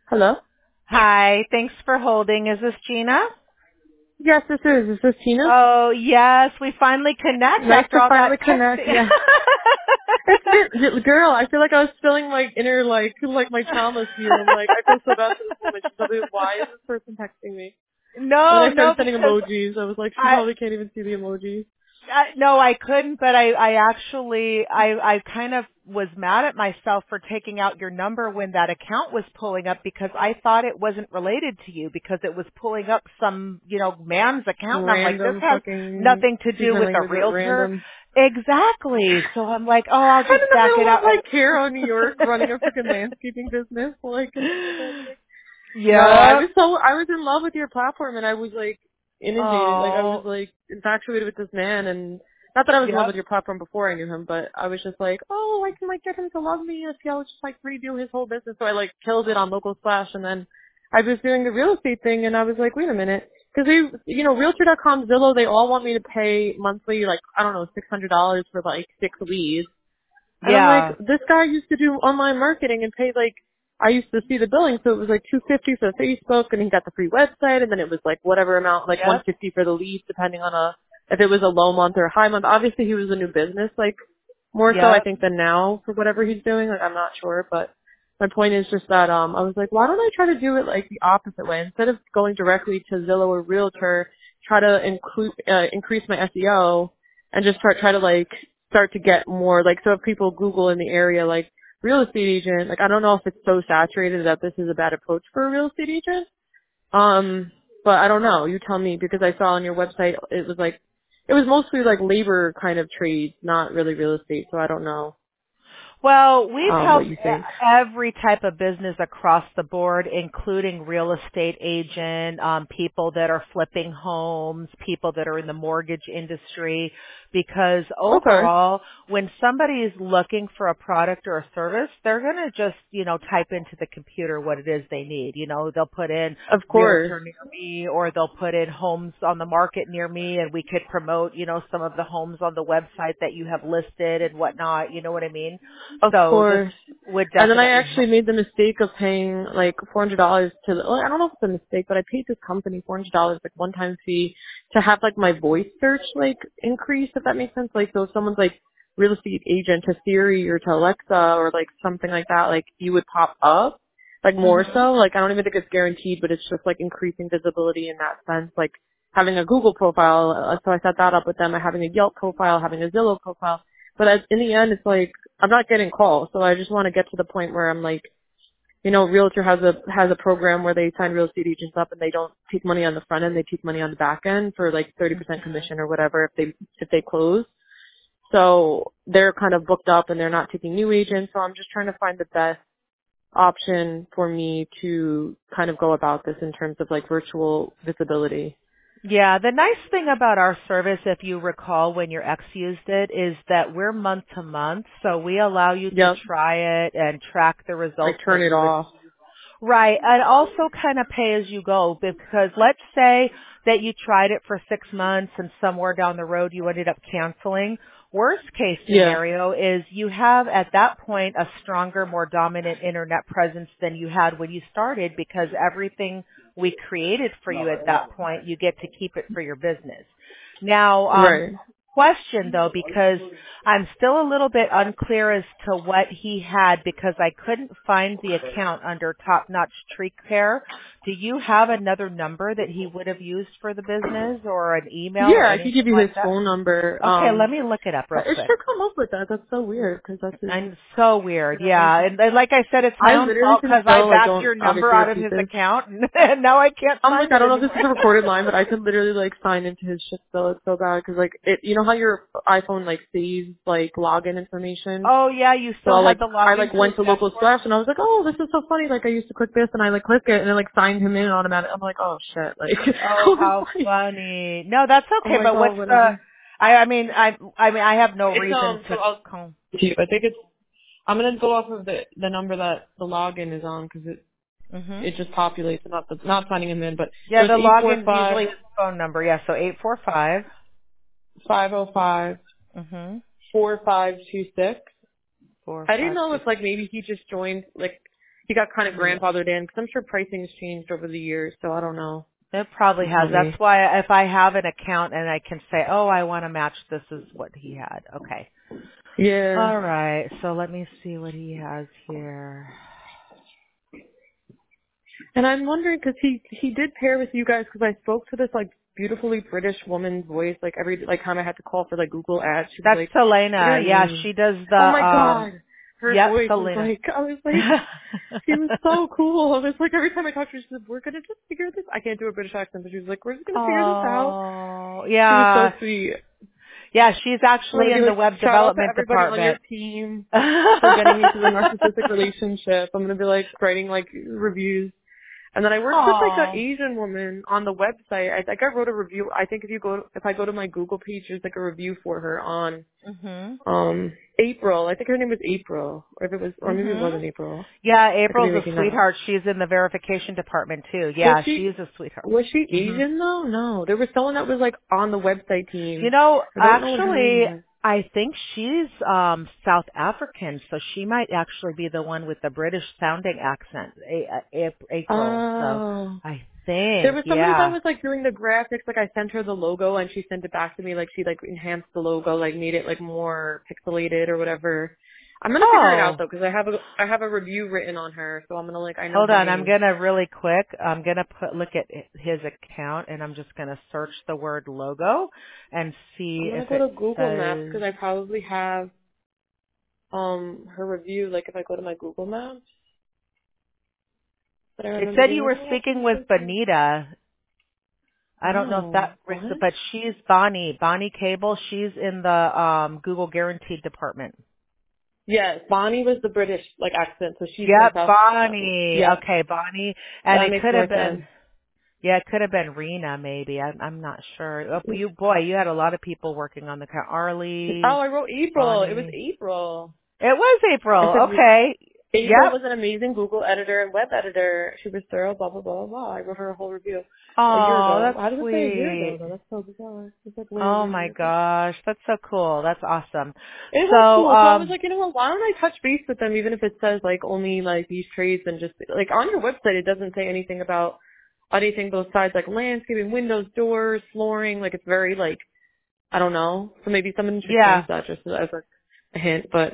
Hello? Hi, thanks for holding. Is this Gina? Yes, this is. Is this Tina? Oh, yes, we finally connect Nice after to all finally that connect, texting. yeah. It's been, girl, I feel like I was feeling like inner, like my traumas to you. I'm like, I feel so bad for this woman. She's probably, why is this person texting me? And then No, I started no, sending because emojis. I was like, she I, probably can't even see the emojis. no, I couldn't, but I actually, I kind of was mad at myself for taking out your number when that account was pulling up because I thought it wasn't related to you because it was pulling up some, man's account and I'm like, this Random has fucking, nothing to excuse do my with a language, but realtor. random. Exactly. So I'm like, oh, I'll I'm just in the back it middle of out. like Caro, New York, running a freaking landscaping business. Like, it's pathetic. No, Yep. I was in love with your platform and I was like inundated, like I was Oh, like infatuated with this man and not that I was in love with yep, your platform before I knew him, but I was just like, oh, I can like get him to love me if he'll just like redo his whole business. So I like killed it on Local Splash and then I was doing the real estate thing and I was like, wait a minute. Cause Realtor.com, Zillow, they all want me to pay monthly, like, I don't know, $600 for like 6 leads. And I'm like, yeah, this guy used to do online marketing and pay like, I used to see the billing, so it was like $250 for Facebook, and he got the free website, and then it was like whatever amount, like yep, $150 for the leads, depending on if it was a low month or a high month. Obviously, he was a new business, like more so I yep. think than now for whatever he's doing. Like I'm not sure, but my point is just that I was like, why don't I try to do it like the opposite way instead of going directly to Zillow or Realtor, try to increase my SEO and just try to like start to get more like so if people Google in the area like real estate agent, like I don't know if it's so saturated that this is a bad approach for a real estate agent. But I don't know. You tell me because I saw on your website it was mostly like labor kind of trades, not really real estate. So I don't know Well, we've what helped you think. every type of business across the board, including real estate agent, people that are flipping homes, people that are in the mortgage industry, because Okay, overall, when somebody is looking for a product or a service, they're going to just, type into the computer what it is they need. They'll put in of course. realtor near me or they'll put in homes on the market near me and we could promote, some of the homes on the website that you have listed and whatnot. You know what I mean? Of So this course. would And then I definitely actually help. made the mistake of paying like $400 to I don't know if it's a mistake, but I paid this company $400 like one time fee to have like my voice search like increase, if that makes sense. Like so if someone's like real estate agent to Siri or to Alexa or like something like that, like you would pop up. Like more Hmm. so. Like I don't even think it's guaranteed, but it's just like increasing visibility in that sense. Like having a Google profile, so I set that up with them, having a Yelp profile, having a Zillow profile. But in the end, it's like I'm not getting calls, so I just want to get to the point where I'm like, Realtor has a program where they sign real estate agents up and they don't take money on the front end, they take money on the back end for like 30% commission or whatever if they close. So they're kind of booked up and they're not taking new agents. So I'm just trying to find the best option for me to kind of go about this in terms of like virtual visibility. Yeah, the nice thing about our service, if you recall when your ex used it, is that we're month to month, so we allow you to Yep. try it and track the Like results turn that it you off. receive. Right, and also kind of pay as you go because let's say that you tried it for 6 months and somewhere down the road you ended up canceling. Worst case Yeah. scenario is you have at that point a stronger, more dominant internet presence than you had when you started because everything we created for you at that point, you get to keep it for your business. Now, Right. question though, because I'm still a little bit unclear as to what he had because I couldn't find the account under Top Notch Tree Care. Do you have another number that he would have used for the business or an email or Yeah, I could anything give you his like that? phone number. Okay, let me look it up real It quick. should come up with that. That's so weird because that's his. I'm so weird, Yeah. yeah. And like I said, it's my I own literally fault can because I still like backed don't your number obviously out of repeat his this. account, and now I can't I'm like find I it don't know if this anymore. is a recorded line, but I could literally like sign into his shit still. It's so bad because like it. You know how your iPhone like saves like login information. Oh yeah, you So still had the I login like to his went to local dashboard. splash and I was like, oh, this is so funny. Like I used to click this and I like click it and it like signed him in automatic. I'm like, oh shit. Like I Oh, was how like, funny. No, that's I'm okay. like, But oh what's the? whatever. I have no It's reason so to I'll call. I think it's I'm gonna go off of the number that the login is on because Mhm. it just populates, not signing him in, but so Yeah, it's the eight four login's five usually his phone number. Yeah, so 845. 505 Mhm. 4526. Four I didn't five know two. if like maybe he just joined like he got kind of Yeah. grandfathered in because I'm sure pricing's changed over the years, so I don't know. It probably You tell has. me. That's why if I have an account and I can say, oh, I want to match, this is what he had. Okay. Yeah. All right. So let me see what he has here. And I'm wondering because he did pair with you guys because I spoke to this like beautifully British woman's voice like every like time I had to call for like Google ads. She was That's like, "What's Selena. your Yeah, name?" she does Oh my the, god, her yep, voice was Selena. like I was like, she was so cool. I was like every time I talked to her, she said, "We're gonna just figure this." I can't do a British accent, but she was like, "We're just gonna figure this out." Oh, She was so yeah. sweet. Yeah, she's I'm gonna actually be in the like, web shout out to development everybody on your department. team for getting me through the narcissistic relationship. I'm gonna be like writing like reviews. And then I worked with like an Oh. Asian woman on the website. I think I wrote a review. I think if I go to my Google page, there's like a review for her on Mhm. April. I think her name was April, or maybe it Mhm. wasn't April. Yeah, I could be April's a making that up. sweetheart. She's in the verification department too. Was Yeah, she she's a sweetheart. was she Mhm. Asian though? No, there was someone that was like on the website You team. know, I don't know what her name actually, was. I think she's South African, so she might actually be the one with the British sounding accent. April. So Oh. I There think, was somebody that yeah. was like doing the graphics, like I sent her the logo and she sent it back to me, like she like enhanced the logo, like made it like more pixelated or whatever. I'm gonna figure it out Oh, though, because I have a review written on her, so I'm gonna like, I know hold her on. I'm name. gonna really quick. I'm gonna look at his account, and I'm just gonna search the word logo and I'm see gonna if go it to Google Maps says. because I probably have her review, like if I go to my Google Maps, but I It remember said being you like, were oh, speaking please with don't say. Bonita. I don't know if Oh, that rings, what? but she's Bonnie Cable. She's in the Google Guaranteed department. Yes, Bonnie was the British like accent, so she's from Yep, South. Bonnie. Yeah, Okay, Bonnie. And that it makes could more have sense. been, yeah, it could have been Rena maybe. I'm not sure. Oh, you had a lot of people working on the account. Oh, Arlie, I wrote April. It was Bonnie. April. It was I April. said Okay. April Yep. was an amazing Google editor and web editor. She was thorough, blah, blah, blah, blah, blah. I wrote her a whole review a year Oh, ago. that's How does it say a year ago, sweet. though? That's so bizarre. It's like way Oh over a my year ago. gosh, that's so cool. That's awesome. It was So, cool. So I was like, you know what, why don't I touch base with them even if it says, like, only, like, these trades and just, like, on your website it doesn't say anything about anything besides, like, landscaping, windows, doors, flooring. Like, it's very, like, I don't know. So maybe someone should yeah. change that just as, like, a hint. But,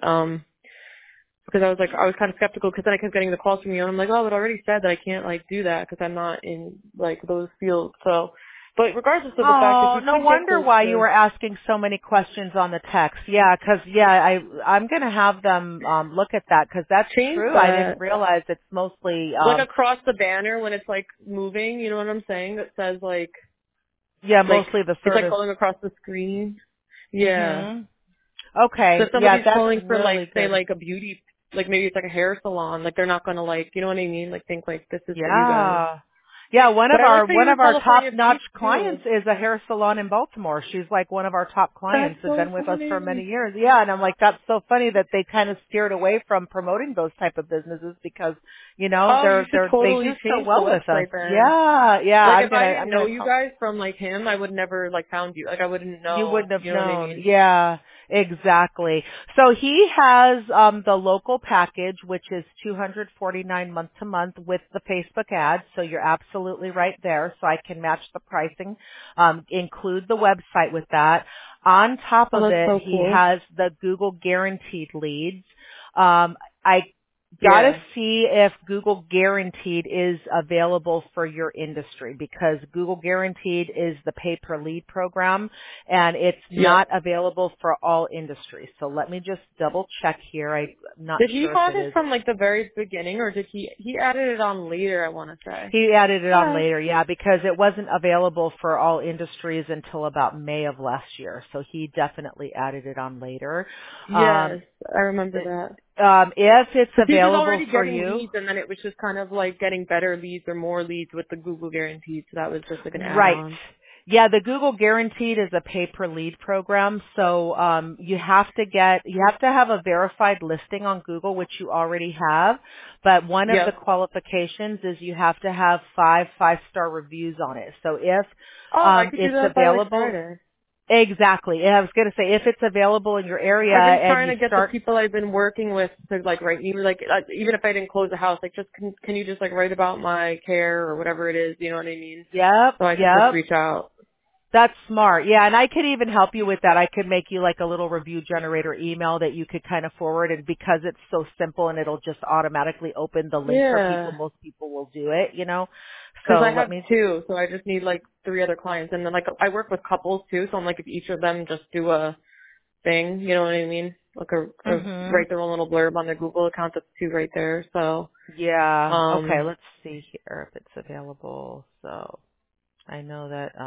because I was kind of skeptical because then I kept getting the calls from you and I'm like, oh, it already said that I can't like do that because I'm not in like those fields. So, but regardless of the fact, if Oh, we no could get wonder close why you to were asking so many questions on the text. Yeah, 'cause I'm going to have them look at that 'cause that's change true. I didn't that, realize it's mostly like across the banner when it's like moving, you know what I'm saying? That says yeah, like mostly the it's like service. going across the screen. Yeah. Mhm. So if Okay. Yeah, somebody's that's calling for like really say good. like a beauty, like maybe it's like a hair salon, like they're not gonna like, you know what I mean? Like think like this is for you guys. Yeah. Yeah, But I like how one you're of our California top-notch based too. clients is a hair salon in Baltimore. She's like one of our top That's clients and so been with us for many funny. years. Yeah, and I'm like, that's so funny that they kind of steered away from promoting those type of businesses because, Oh, you should they totally do so change the well with us. website then. Yeah, yeah, Like if I I'm didn't know gonna you call. guys from like him, I would never like found you. Like I wouldn't You know. wouldn't have You know what I known. mean? Yeah, exactly. So he has the local package, which is $249 month to month with the Facebook ads. So you're absolutely right there. So I can match the pricing, include the website with that. On top Oh, of that's it, so he cool. has the Google guaranteed leads. I gotta Yeah. see if Google Guaranteed is available for your industry because Google Guaranteed is the pay per lead program and it's Yep. not available for all industries. So let me just double check here. I'm not Did he sure if have it it is. from like the very beginning, or did he added it on later? I want to say. He added it on Hi. later, yeah, because it wasn't available for all industries until about May of last year. So he definitely added it on later. Um, Yes, I remember that. if it's Because he was available already for getting you, leads, and then it was just kind of like getting better leads or more leads with the Google Guaranteed. So that was just like an right. add-on. Yeah, the Google Guaranteed is a pay per lead program. So you have to have a verified listing on Google, which you already have. But one of the Yep. qualifications is you have to have five-star reviews on it. So if Oh, I could do it's that by like available, Friday. Exactly. And I was going to say, if it's available in your area I've been and trying you to get the start, people I've been working with to like write me like even if I didn't close the house, like just can you just like write about my care or whatever it is, you know what I mean? yep, So I could just yep. reach out. That's smart. Yeah, and I could even help you with that. I could make you like a little review generator email that you could kind of forward, and because it's so simple and it'll just automatically open the link for people, Yeah. most people will do it, you know. Because I So let have me two, so I just need like 3 other clients, and then like I work with couples too, so I'm like if each of them just do a thing, you know what I mean? Like Mhm. write their own little blurb on their Google account. That's 2 right there. So Yeah. Okay, um let's see here if it's available. So I know that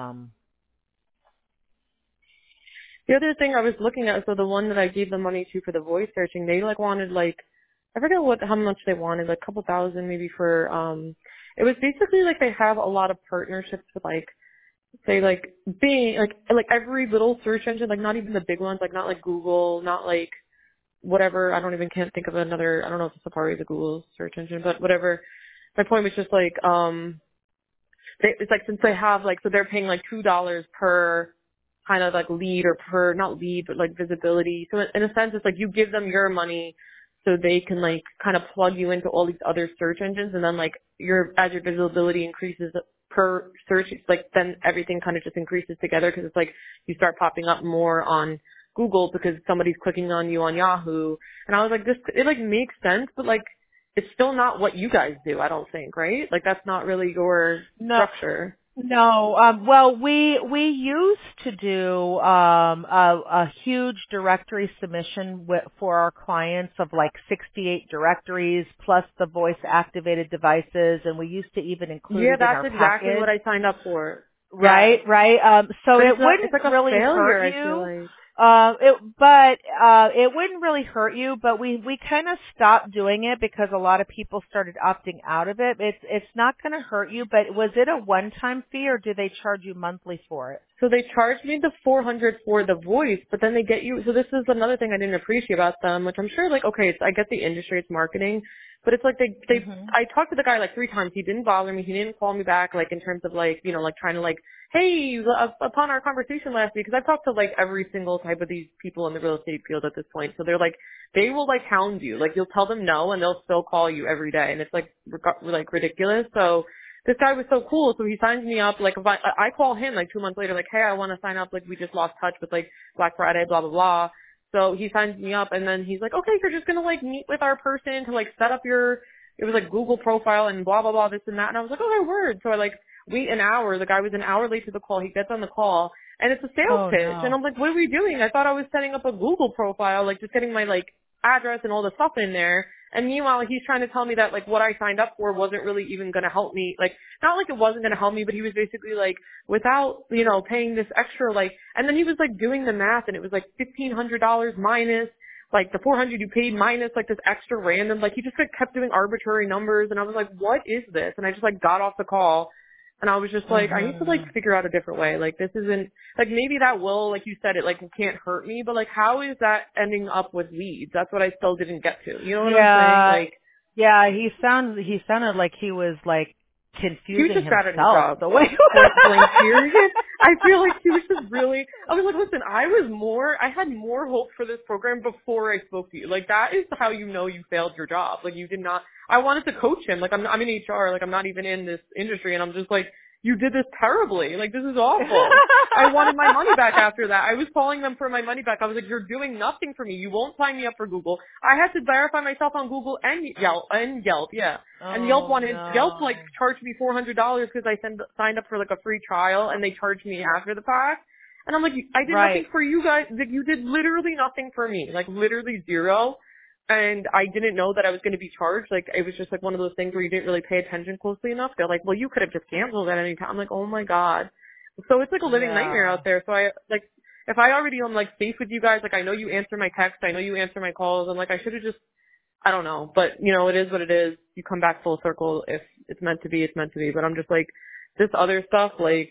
the other thing I was looking at, so the one that I gave the money to for the voice searching, they like wanted like I forget how much they wanted, like a couple thousand maybe for it was basically like they have a lot of partnerships with like say like being like every little search engine, like not even the big ones, like not like Google, not like whatever, I don't even can't think of another, I don't know if Safari is a Google search engine, but whatever. My point was just like it's like since they have like so they're paying like $2 per kind of like lead or per not lead but like visibility. So in a sense it's like you give them your money so they can like kind of plug you into all these other search engines and then like as your visibility increases per search it's like then everything kind of just increases together because it's like you start popping up more on Google because somebody's clicking on you on Yahoo. And I was like this it like makes sense but like it's still not what you guys do, I don't think, right? Like that's not really your no. structure. No, well, we used to do a huge directory submission for our clients of like 68 directories plus the voice activated devices, and we used to even include Yeah, it in that's our exactly package. what I signed up for. Right, Yes. right. So But it it's wouldn't like a really hurt failure, I feel you. like. It wouldn't really hurt you, but we kind of stopped doing it because a lot of people started opting out of it. It's not going to hurt you, but was it a one-time fee or do they charge you monthly for it? So they charged me the 400 for the voice, but then they get you, so this is another thing I didn't appreciate about them, which I'm sure like, okay, I get the industry, it's marketing, but it's like Mhm. I talked to the guy like 3 times, he didn't bother me, he didn't call me back like in terms of like, you know, like trying to like, hey, upon our conversation last week, because I've talked to like every single type of these people in the real estate field at this point, so they're like, they will like hound you, like you'll tell them no and they'll still call you every day, and it's like ridiculous, so this guy was so cool, so he signs me up, like, if I call him, like, 2 months later, like, hey, I want to sign up, like, we just lost touch with, like, Black Friday, blah, blah, blah. So he signs me up, and then he's like, okay, you're just gonna, like, meet with our person to, like, set up it was, like, Google profile and blah, blah, blah, this and that, and I was like, okay, word. So I, like, wait an hour, the guy was an hour late to the call, he gets on the call, and it's a sales Oh pitch, and no. I'm like, what are we doing? I thought I was setting up a Google profile, like, just getting my, like, address and all the stuff in there, and meanwhile, he's trying to tell me that, like, what I signed up for wasn't really even going to help me. Like, not like it wasn't going to help me, but he was basically like, without, you know, paying this extra, like, and then he was, like, doing the math, and it was, like, $1,500 minus, like, the 400 you paid minus, like, this extra random, like, he just, like, kept doing arbitrary numbers, and I was like, what is this? And I just, like, got off the call, and I was just like, I need to, like, Mhm. figure out a different way. Like, this isn't, like, maybe that will, like you said, it, like, can't hurt me, but, like, how is that ending up with leads? That's what I still didn't get to. You know what I'm saying? Yeah. Like, Yeah, he sounded like he was like he was confusing just bad at his himself job. the way Point blank period. I feel like he was just really, I was like, listen, I had more hope for this program before I spoke to you. Like that is how you know you failed your job. Like you did not, I wanted to coach him. Like I'm in HR, like I'm not even in this industry and I'm just like, you did this terribly. Like this is awful. I wanted my money back after that. I was calling them for my money back. I was like, you're doing nothing for me. You won't sign me up for Google. I had to verify myself on Google and Yelp, yeah. And Oh Yelp like no. charged me $400 because I signed up for like a free trial and they charged me after the fact. And I'm like, I did nothing Right. for you guys. Like you did literally nothing for me. Like literally zero. And I didn't know that I was going to be charged. Like it was just like one of those things where you didn't really pay attention closely enough. They're like, well, you could have just canceled at any time. I'm like, oh my god. So it's like a living nightmare Yeah. out there. So I like, if I already am like safe with you guys, like I know you answer my texts, I know you answer my calls. I'm like, I should have just, I don't know, but you know, it is what it is. You come back full circle. If it's meant to be, it's meant to be. But I'm just like, this other stuff, like,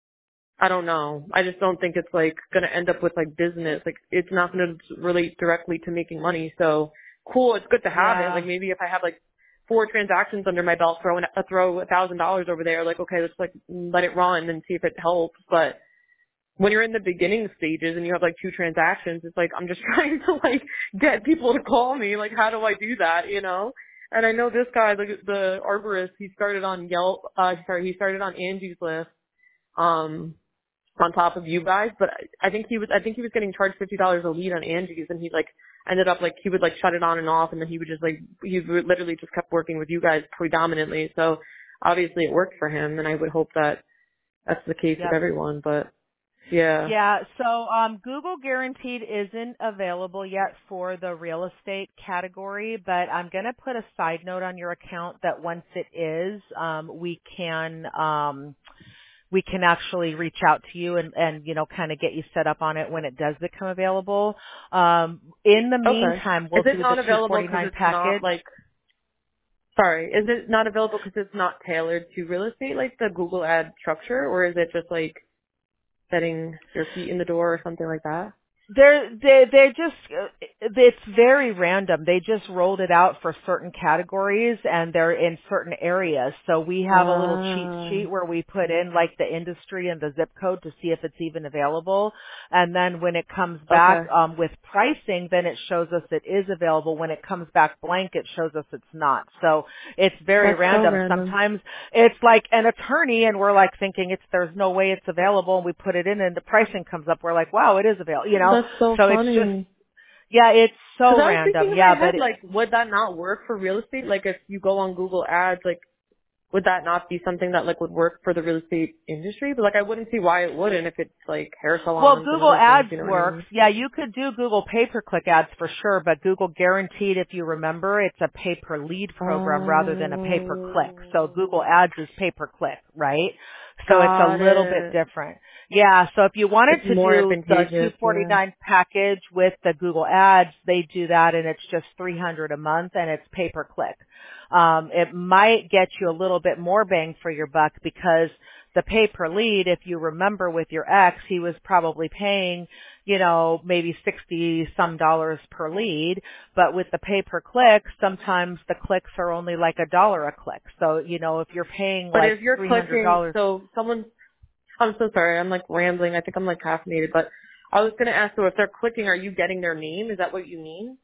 I don't know. I just don't think it's like gonna end up with like business. Like it's not gonna relate directly to making money. So cool, it's good to have it. Yeah. Like maybe if I have like 4 transactions under my belt, throw $1,000 over there. Like okay, let's like let it run and see if it helps. But when you're in the beginning stages and you have like 2 transactions, it's like I'm just trying to like get people to call me. Like, how do I do that? You know? And I know this guy, the arborist, he started on Yelp. He started on Angie's List. On top of you guys, but I think he was getting charged $50 a lead on Angie's, and he like ended up like he would like shut it on and off, and then he would just like he literally just kept working with you guys predominantly. So obviously it worked for him, and I would hope that that's the case with Yep. everyone. But yeah. Yeah, so Google Guaranteed isn't available yet for the real estate category, but I'm going to put a side note on your account that once it is, we can actually reach out to you and you know, kind of get you set up on it when it does become available. In the Okay. meantime, we'll Is it do the not available because 249 it's package. not like? Sorry, is it not available because it's not tailored to real estate, like the Google ad structure, or is it just like setting your feet in the door or something like that? They're just, it's very random. They just rolled it out for certain categories and they're in certain areas. So we have a little cheat sheet where we put in like the industry and the zip code to see if it's even available. And then when it comes back, Okay. with pricing, then it shows us it is available. When it comes back blank, it shows us it's not. So it's very That's so random. random. Sometimes it's like an attorney and we're like thinking there's no way it's available, and we put it in and the pricing comes up. We're like, wow, it is available, you know? That's so So it's just, funny. yeah, it's Because so I was thinking random. in my Yeah, head, but like, would that not work for real estate? Like, if you go on Google Ads, like, would that not be something that, like, would work for the real estate industry? But, like, I wouldn't see why it wouldn't if it's, like, hair well, salons and Google other things, Ads you know what I works. mean? Yeah, you could do Google pay-per-click ads for sure, but Google Guaranteed, if you remember, it's a pay-per-lead program rather than a pay-per-click. So Google Oh, Ads is pay-per-click, right? So it's a got little bit it. different. Yeah, so if you wanted It's to more do the advantageous, yeah. 249 package with the Google Ads, they do that and it's just $300 a month and it's pay-per-click. It might get you a little bit more bang for your buck because the pay per lead, if you remember with your ex, he was probably paying, you know, maybe 60 some dollars per lead, but with the pay per click, sometimes the clicks are only like $1 a click. So, you know, if you're paying But like if you're clicking, $300. so I'm so sorry, I'm, like, rambling. I think I'm, like, caffeinated, but I was going to ask, so if they're clicking, are you getting their name? Is that what you mean?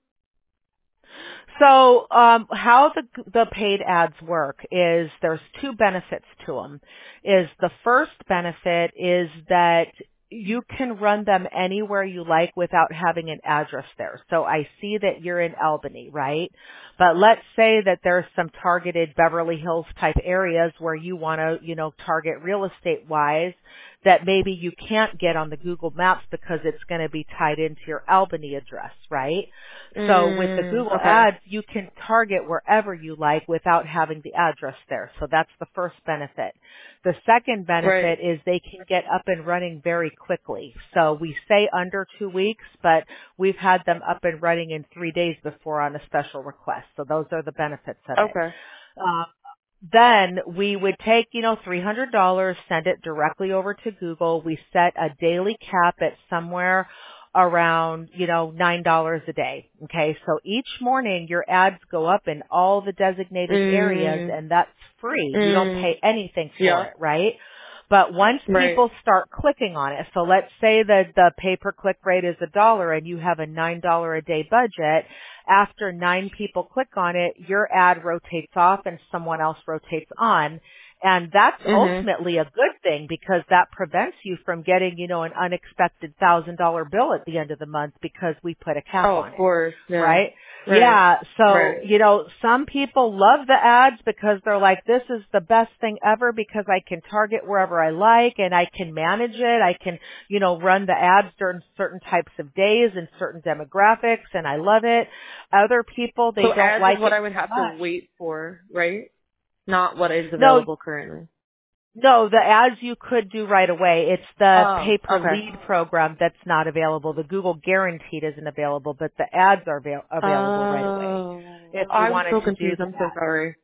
So, how the paid ads work is there's 2 benefits to them. Is the first benefit is that you can run them anywhere you like without having an address there. So I see that you're in Albany, right? But let's say that there's some targeted Beverly Hills type areas where you want to, you know, target real estate wise that maybe you can't get on the Google Maps because it's going to be tied into your Albany address, right? So with the Google Okay. Ads, you can target wherever you like without having the address there. So that's the first benefit. The second Right. benefit is they can get up and running very quickly. So we say under 2 weeks, but we've had them up and running in 3 days before on a special request. So those are the benefits of it. Okay. Uh, then we would take, you know, $300, send it directly over to Google. We set a daily cap at somewhere around, you know, $9 a day. Okay. So each morning your ads go up in all the designated areas Mm. and that's free. You don't Mm. pay anything for Yeah. it, right? But once Right. people start clicking on it, so let's say that the pay-per-click rate is $1 and you have a $9 a day budget, after 9 people click on it, your ad rotates off and someone else rotates on. And that's Mhm. ultimately a good thing because that prevents you from getting, you know, an unexpected $1,000 bill at the end of the month because we put a cap Oh, on of it. course. Yeah. Right? Right. Yeah. So, Right. you know, some people love the ads because they're like, this is the best thing ever because I can target wherever I like and I can manage it. I can, you know, run the ads during certain types of days and certain demographics and I love it. Other people, they So don't ads is like what it I would too have to much. wait for, right? Not what is No, available currently. no, the ads you could do right away. It's the Oh. Okay. pay-per-lead program that's not available. The Google Guaranteed isn't available, but the ads are available right away Oh. if you I was wanted so to do confused. I'm so that. sorry.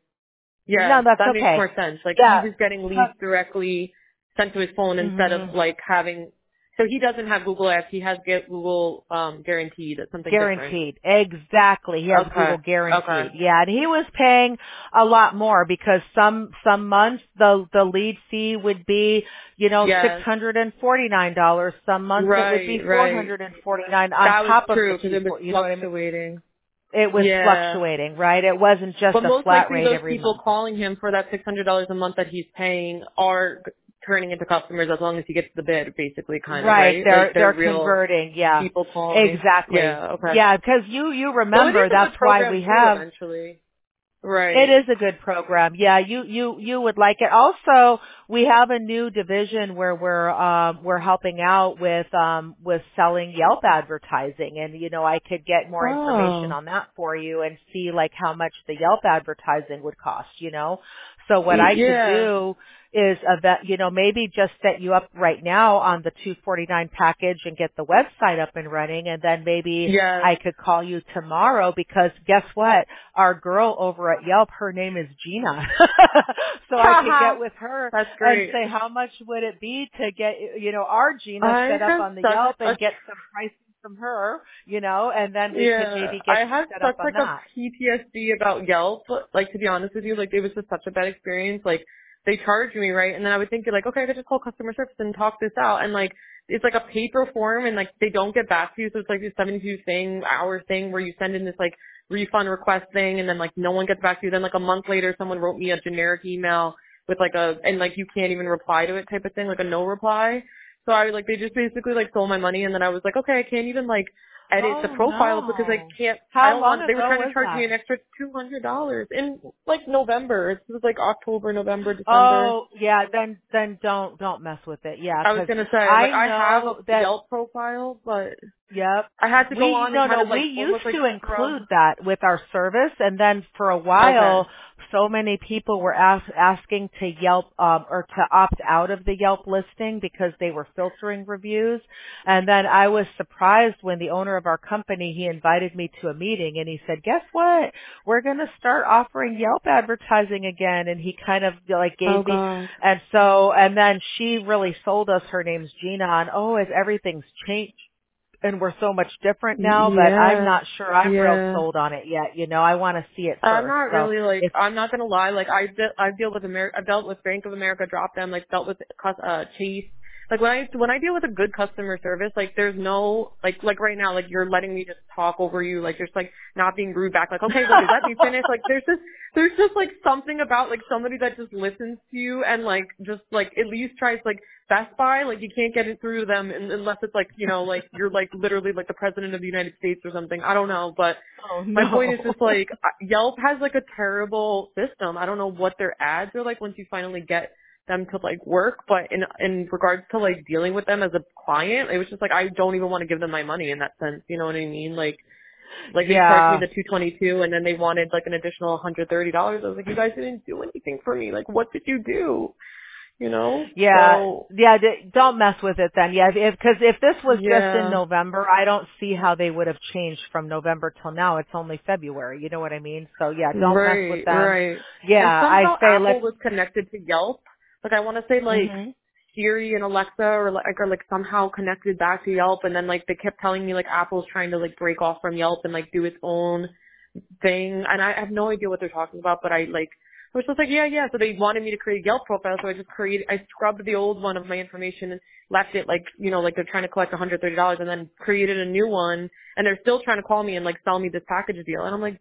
No, Yeah, that's that makes okay. more sense. Like he Yeah. was getting leads directly sent to his phone instead of Mhm. like having So he doesn't have Google Ads. He has Google Guaranteed. That's something different. Guaranteed. Exactly. He has Okay. Google Guaranteed. Okay. Yeah, and he was paying a lot more because some months the lead fee would be, Yes. $649. Some months it would be Right. $449 on That was top of true the because it was 240. You know what I mean? fluctuating. It was Yeah. fluctuating, right? It wasn't just But a most flat likely rate those every people month. calling him for that $600 a month that he's paying are turning into customers as long as he gets the bid, basically, kind of, Right, right? Like they're they're real converting, yeah. people calling. Exactly. Yeah, okay. Yeah, because you So it is remember a that's good why program we too, have. eventually. It Right. is a good program. Yeah, you would like it. Also, we have a new division where we're helping out with selling Yelp advertising, and I could get more information Oh. on that for you and see like how much the Yelp advertising would cost. So what I could Yeah. do is maybe just set you up right now on the 249 package and get the website up and running, and then maybe Yes. I could call you tomorrow because guess what? Our girl over at Yelp, her name is Gina. So I could get with her That's and great. say how much would it be to get, our Gina I set up have on the such Yelp a and get some pricing from her, and then we could Yeah, maybe get I you had set up such on like a that. PTSD about Yelp. Like to be honest with you, like it was just such a bad experience. Like they charged me, right, and then I would think like, okay, I could just call customer service and talk this out, and like it's like a paper form, and like they don't get back to you, so it's like this 72-hour thing where you send in this like refund request thing, and then like no one gets back to you. Then like a month later, someone wrote me a generic email with like and like you can't even reply to it type of thing, like a no reply. So I like they just basically like stole my money, and then I was like, okay, I can't even like edit the Oh profile because no. I How don't long want, they were ago trying to was charge me that? an extra $200 in like November. It was like October, November, December. Oh, yeah, then don't mess with it. Yeah, I was 'cause going to say, like I I have a know that. Yelp profile, but Yep. I had to go on and kind of We like almost used like to scrub. include that with our service, and then for a Okay. while so many people were asking to Yelp or to opt out of the Yelp listing because they were filtering reviews. And then I was surprised when the owner of our company, he invited me to a meeting and he said, "Guess what? We're going to start offering Yelp advertising again." And he kind of like Oh gave me, God. and then she really sold us. Her name's Gina, and as everything's changed and we're so much different now, but I'm Yeah. not sure I'm real Yeah. sold on it yet. I want to see it I'm first. not So really like, if I'm not gonna lie, like I deal with I've dealt with Bank of America, drop them, like dealt with Chase. Like when I deal with a good customer service, like there's no like right now, like you're letting me just talk over you, like just like not being rude back, like okay buddy, let me finish. Like there's just like something about like somebody that just listens to you and like just like at least tries. Like Best Buy, like you can't get it through them unless it's like like you're like literally like the president of the United States or something. I don't know, but oh my point is no. just like Yelp has like a terrible system. I don't know what their ads are like once you finally get them to like work, but in regards to like dealing with them as a client, it was just like I don't even want to give them my money in that sense. You know what I mean? Like they charged me Yeah. the $222 and then they wanted like an additional $130. I was like, you guys didn't do anything for me. Like what did you do? You know? Yeah, So don't mess with it then. Yeah, because if this was just in yeah. November, I don't see how they would have changed from November till now. It's only February. You know what I mean? So yeah, don't mess with Right, them. right. Yeah, And I somehow say Apple let's. was connected to Yelp. Like I want to say like Mhm. Siri and Alexa or somehow connected back to Yelp, and then like they kept telling me like Apple's trying to like break off from Yelp and like do its own thing, and I have no idea what they're talking about, but I was just like, yeah. So they wanted me to create a Yelp profile, so I scrubbed the old one of my information and left it like, like they're trying to collect $130 and then created a new one, and they're still trying to call me and like sell me this package deal, and I'm like,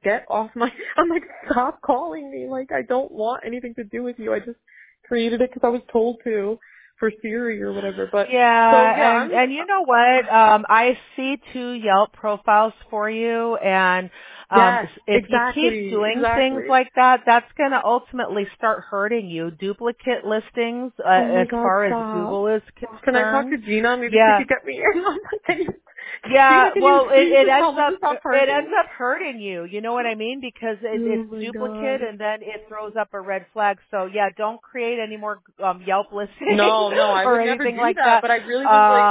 I'm like, stop calling me, like I don't want anything to do with you, I just created it because I was told to for Siri or whatever, but so yeah, Yeah, and you know what? I see 2 Yelp profiles for you, and yes, if you keep doing things exactly. like that, that's going to ultimately start hurting you. Duplicate listings, Oh my as God, far as stop. Google is Can I talk to concerned. Gina? Maybe she Yeah, could get me in. Can you, yeah, Gina, can you well, please it just ends tell me up to stop it parking? ends up hurting you. You know what I mean? Because Oh it's my duplicate, God. and then it throws up a red flag. So yeah, don't create any more Yelp listings No, I or would never anything do like that, that. but I really was like,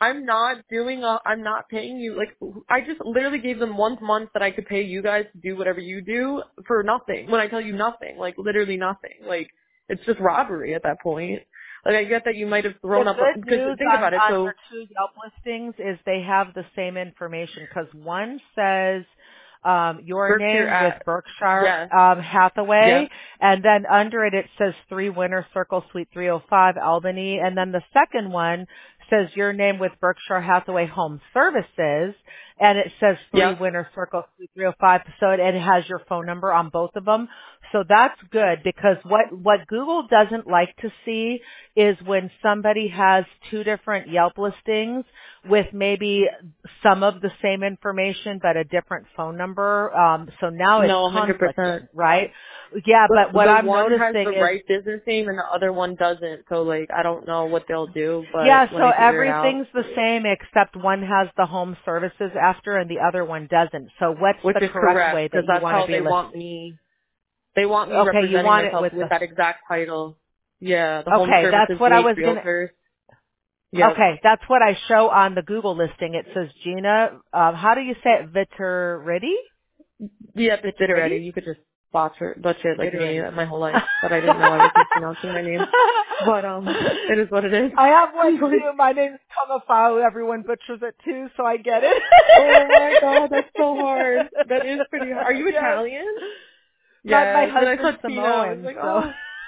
I'm not paying you, like, I just literally gave them 1 month that I could pay you guys to do whatever you do for nothing. When I tell you nothing, like, literally nothing. Like, it's just robbery at that point. Like I get that you might have The thrown up, good because news think about it. on So your two Yelp listings is they have the same information because one says your Berkshire name with at, Berkshire yes, Hathaway, yep, and then under it says 3 Winter Circle Suite 305 Albany, and then the second one says your name with Berkshire Hathaway Home Services, and it says 3 yep. Winter Circle Suite 305, so it has your phone number on both of them. So that's good because what Google doesn't like to see is when somebody has two different Yelp listings with maybe some of the same information but a different phone number. So now it's No, 100%. conflicting, right? Yeah, But but what the I'm one has noticing the is, right business name and the other one doesn't. So like, I don't know what they'll do, but yeah, when so they figure it out, everything's the same except one has the home services after and the other one doesn't. So what's which the is correct correct, way that because you that's want to how be they want listed? me. They want me Okay, you representing want it myself with with the, that exact title. Yeah, the home okay, that's services what I Blake was going to, Realtors. Yep. okay, that's what I show on the Google listing. It says Gina, how do you say it? Vitariti? Yep, it's Vitariti? Bitteretti. You could just butcher it like me Vitariti. my whole life, but I didn't know I was mispronouncing my name. But it is what it is. I have one I'm like, too. My name's Kamafau. Everyone butchers it too, so I get it. oh my god, that's so hard. That is pretty hard. Are you Yes. Italian? My Yes. When I saw husband's Tina, I was Samoan, like, so.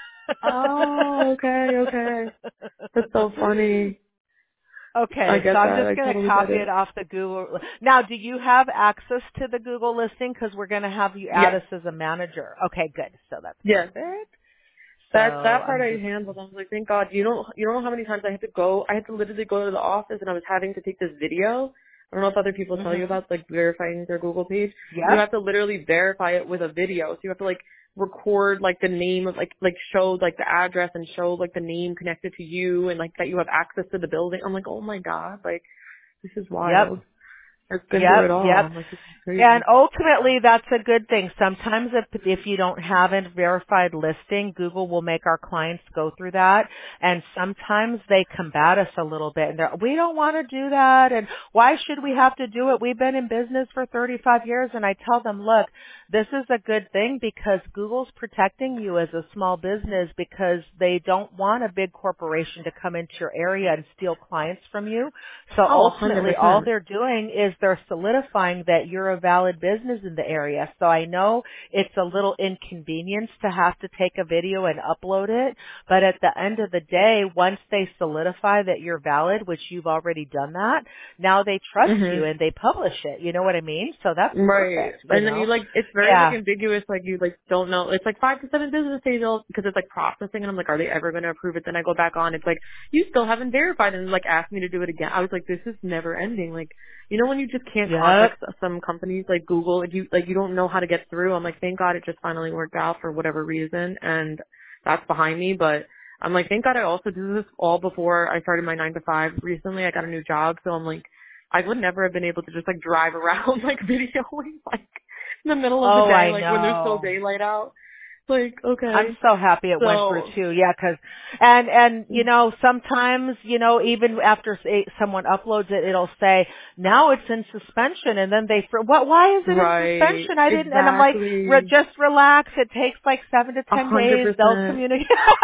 okay, okay. That's so funny. I Okay, so get I'm that. just I going to totally get copy it it. off the Google. Now, do you have access to the Google listing? Because we're going to have you add Yes. us as a manager. Okay, good. So that's Yes. perfect. So That part I'm I just, handled. I was like, thank God. You don't know how many times I had to go. I had to literally go to the office, and I was having to take this video. I don't know if other people tell you hmm about like verifying their Google page. You Yep. have to literally verify it with a video. So you have to like record like the name of like show like the address and show like the name connected to you and like that you have access to the building. I'm like, oh my God, like this is Yep. wild. I've been through it Yep. all. Yep. I'm like, this is And crazy. ultimately, that's a good thing. Sometimes if you don't have a verified listing, Google will make our clients go through that. And sometimes they combat us a little bit. And we don't want to do that. And why should we have to do it? We've been in business for 35 years. And I tell them, look, this is a good thing because Google's protecting you as a small business because they don't want a big corporation to come into your area and steal clients from you. So Oh, ultimately, all 100%. they're doing is they're solidifying that you're a valid business in the area. So I know it's a little inconvenience to have to take a video and upload it, but at the end of the day, once they solidify that you're valid, which you've already done that, now they trust you Mhm. and they publish it. You know what I mean? So that's Right. perfect, you And then you know? like, it's very like Yeah. ambiguous, like you like don't know. It's like 5 to 7 business days because it's like processing and I'm like, are they ever going to approve it? Then I go back on. It's like, you still haven't verified and like ask me to do it again. I was like, this is never ending. Like, you know when you just can't Yep. contact some companies like Google, if you don't know how to get through. I'm like, thank God it just finally worked out for whatever reason and that's behind me. But I'm like, thank God I also did this all before I started my 9 to 5 recently. I got a new job. So I'm like, I would never have been able to just like drive around like videoing like in the middle of the Oh, day, I like when there's still know. daylight out. Like, I'm okay. so happy it went through So, too. Yeah, 'cause and you know sometimes you know even after someone uploads it, it'll say now it's in suspension, and then what? Why is it in right. suspension? I didn't, and I'm like, Exactly. Just relax. It takes like 7 to 10 days. They'll 100%. communicate.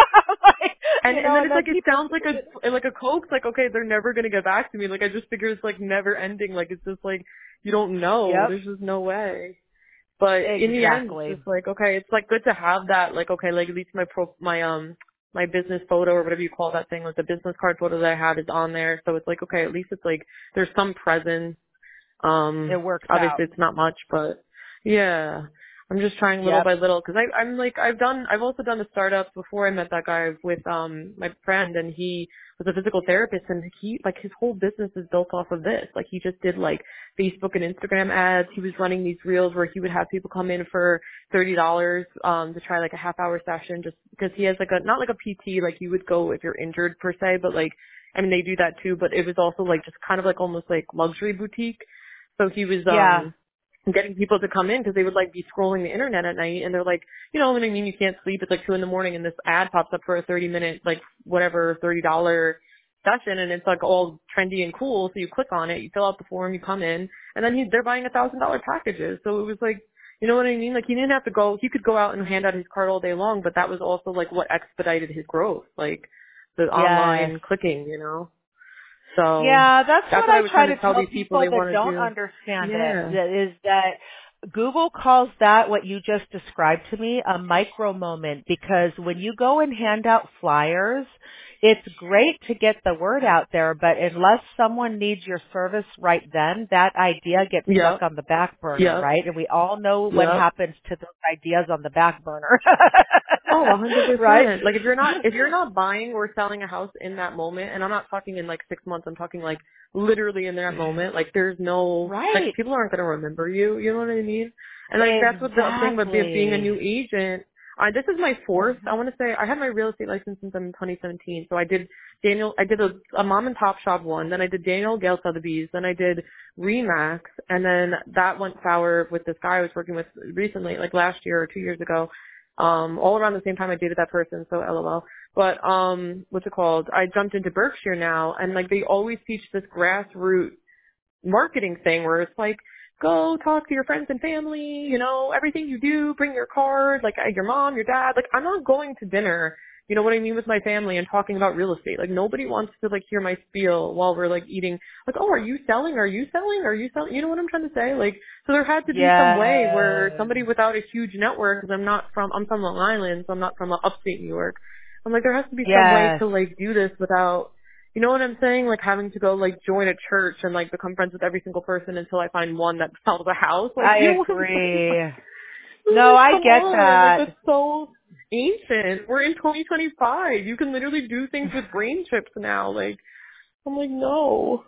Like, And you and know, then and it's then like it people sounds like a Coke. Like, okay, they're never gonna get back to me. Like I just figure it's like never ending. Like it's just like you don't know. Yep, There's just no way. But in the end, it's exactly. just like, okay, it's like good to have that, like, okay, like at least my business photo or whatever you call that thing, like the business card photo that I have is on there. So it's like, okay, at least it's like, there's some presence. It works out. Obviously it's not much, but yeah, I'm just trying little Yep. by little because I'm like, I've also done the startups before I met that guy with, my friend and he was a physical therapist and he, like his whole business is built off of this. Like he just did like Facebook and Instagram ads. He was running these reels where he would have people come in for $30, to try like a half hour session just because he has like not like a PT, like you would go if you're injured per se, but like, I mean, they do that too, but it was also like just kind of like almost like luxury boutique. So he was, Yeah. getting people to come in because they would like be scrolling the internet at night and they're like, you know what I mean? You can't sleep. It's like 2 a.m. and this ad pops up for a 30-minute, like whatever, $30 session and it's like all trendy and cool. So you click on it, you fill out the form, you come in and then they're buying $1,000 packages. So it was like, you know what I mean? Like he didn't have to go, he could go out and hand out his card all day long, but that was also like what expedited his growth. Like the Yes. online clicking, you know. So Yeah, that's that's what what I I was try trying to to tell tell these people people they that want to don't do. understand it, Yeah. is that Google calls that what you just described to me a micro moment, because when you go and hand out flyers, it's great to get the word out there, but unless someone needs your service right then, that idea gets stuck Yep. on the back burner, Yep. right? And we all know what Yep. happens to those ideas on the back burner. Oh, Right? 100%. Like if you're not buying or selling a house in that moment, and I'm not talking in like 6 months, I'm talking like literally in that moment, like there's no, like Right. people aren't going to remember you, you know what I mean? And like that's what the thing about being a new Exactly. agent, this is my fourth, I Mhm. want to say, I had my real estate license since I'm 2017, so I did a mom and pop shop one, then I did Daniel Gale Sotheby's, then I did Remax, and then that went sour with this guy I was working with recently, like last year or 2 years ago, all around the same time I dated that person, so LOL. But, what's it called? I jumped into Berkshire now, and like they always teach this grassroots marketing thing where it's like, go talk to your friends and family, you know, everything you do, bring your card, like your mom, your dad. Like I'm not going to dinner, you know what I mean, with my family and talking about real estate. Like nobody wants to like hear my spiel while we're like eating. Like, oh, are you selling? Are you selling? Are you selling? You know what I'm trying to say? Like, so there had to be some way where Yes. somebody without a huge network, because I'm from Long Island, so I'm not from upstate New York. I'm like, there has to be some way Yes. to like do this without, you know what I'm saying? Like having to go like join a church and like become friends with every single person until I find one that sells a house. Like, I you know what I'm saying? agree. Like, No, like I come get on. Like that. that's so ancient. We're in 2025. You can literally do things with brain chips now. Like, I'm like, no.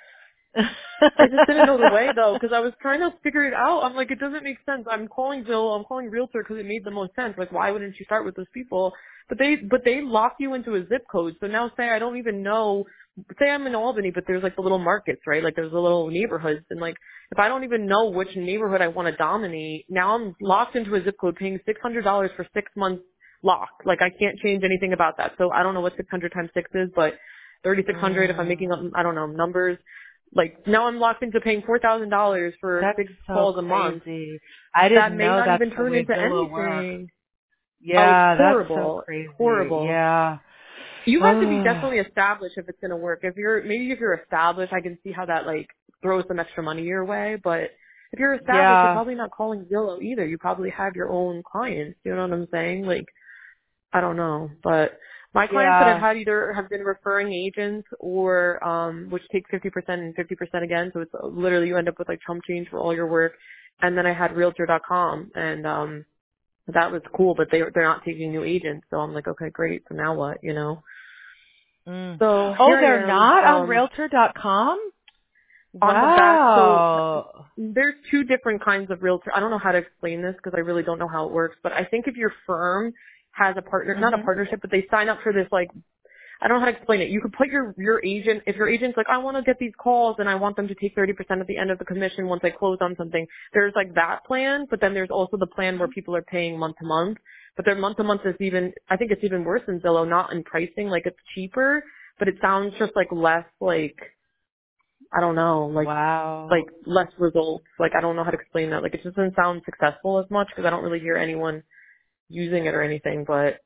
I just didn't know the way though, because I was trying to figure it out. I'm like, it doesn't make sense. I'm calling Zillow, I'm calling Realtor because it made the most sense. Like, why wouldn't you start with those people? But they lock you into a zip code. So now say I don't even know, say I'm in Albany, but there's like the little markets, right? Like there's the little neighborhoods, and like if I don't even know which neighborhood I want to dominate, now I'm locked into a zip code paying $600 for 6 months lock. Like I can't change anything about that. So I don't know what 600 times 6 is, but 3,600 if I'm mm, making up, I don't know, numbers. Like now I'm locked into paying $4,000 for that's 6 so calls a month. crazy. I That didn't may know not that's even the turn way into Zillow works. anything. Oh, it's Yeah, that's so horrible. It's crazy. horrible. Yeah. You have to be definitely established if it's gonna work. If you're established, I can see how that like throws some extra money your way. But if you're established, you're Yeah. probably not calling Zillow either. You probably have your own clients. You know what I'm saying? Like I don't know, but my clients that I've Yeah. had either have been referring agents or which take 50% and 50% again. So it's literally you end up with like chump change for all your work. And then I had Realtor.com, and that was cool, but they're not taking new agents. So I'm like, okay, great. So now what? You know. Mm. So Oh, here they're I am not on Realtor.com? on the back. So Wow. there's two different kinds of realtor. I don't know how to explain this because I really don't know how it works. But I think if your firm has a partner, not a Mhm. partnership, but they sign up for this like, I don't know how to explain it. You could put your agent, if your agent's like, I want to get these calls and I want them to take 30% at the end of the commission once I close on something. There's like that plan, but then there's also the plan where people are paying month to month. But their month to month is even, I think it's even worse than Zillow, not in pricing, like it's cheaper, but it sounds just like less like, I don't know, like Wow. less results. Like I don't know how to explain that. Like it just doesn't sound successful as much because I don't really hear anyone using it or anything, but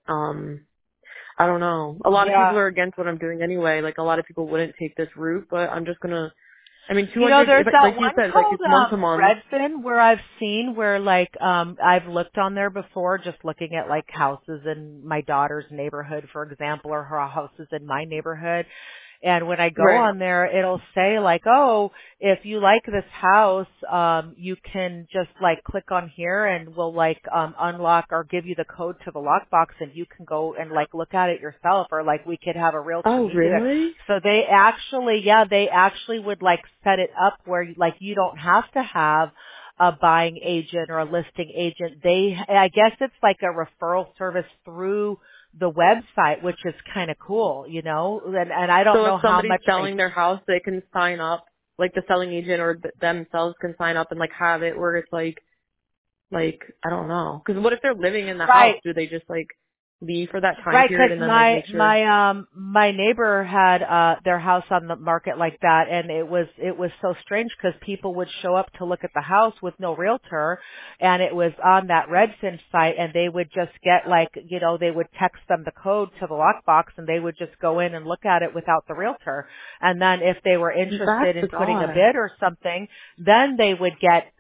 I don't know. A lot of people Yeah. are against what I'm doing anyway. Like a lot of people wouldn't take this route, but I'm just gonna. I mean, You know, 200. there's If that like you one said, like called it's month to month. Redfin where I've seen where like I've looked on there before just looking at like houses in my daughter's neighborhood, for example, or her houses in my neighborhood. And when I go Right. on there, it'll say like, oh, if you like this house, you can just like click on here and we'll like, unlock or give you the code to the lockbox and you can go and like look at it yourself, or like we could have a realtor Oh, meet you there. really? So they actually, yeah, they actually would like set it up where like you don't have to have a buying agent or a listing agent. I guess it's like a referral service through the website, which is kind of cool, you know, and I don't So if know how somebody's much selling they, their house, they can sign up. Like the selling agent or themselves can sign up and like have it where it's like I don't know. Because what if they're living in the house? right. Do they just like? leave for that time Right, period 'cause and then like make sure. my neighbor had their house on the market like that, and it was so strange because people would show up to look at the house with no realtor, and it was on that Redfin site, and they would just get like, they would text them the code to the lockbox, and they would just go in and look at it without the realtor, and then if they were interested That's in putting a bizarre. bid or something, then they would get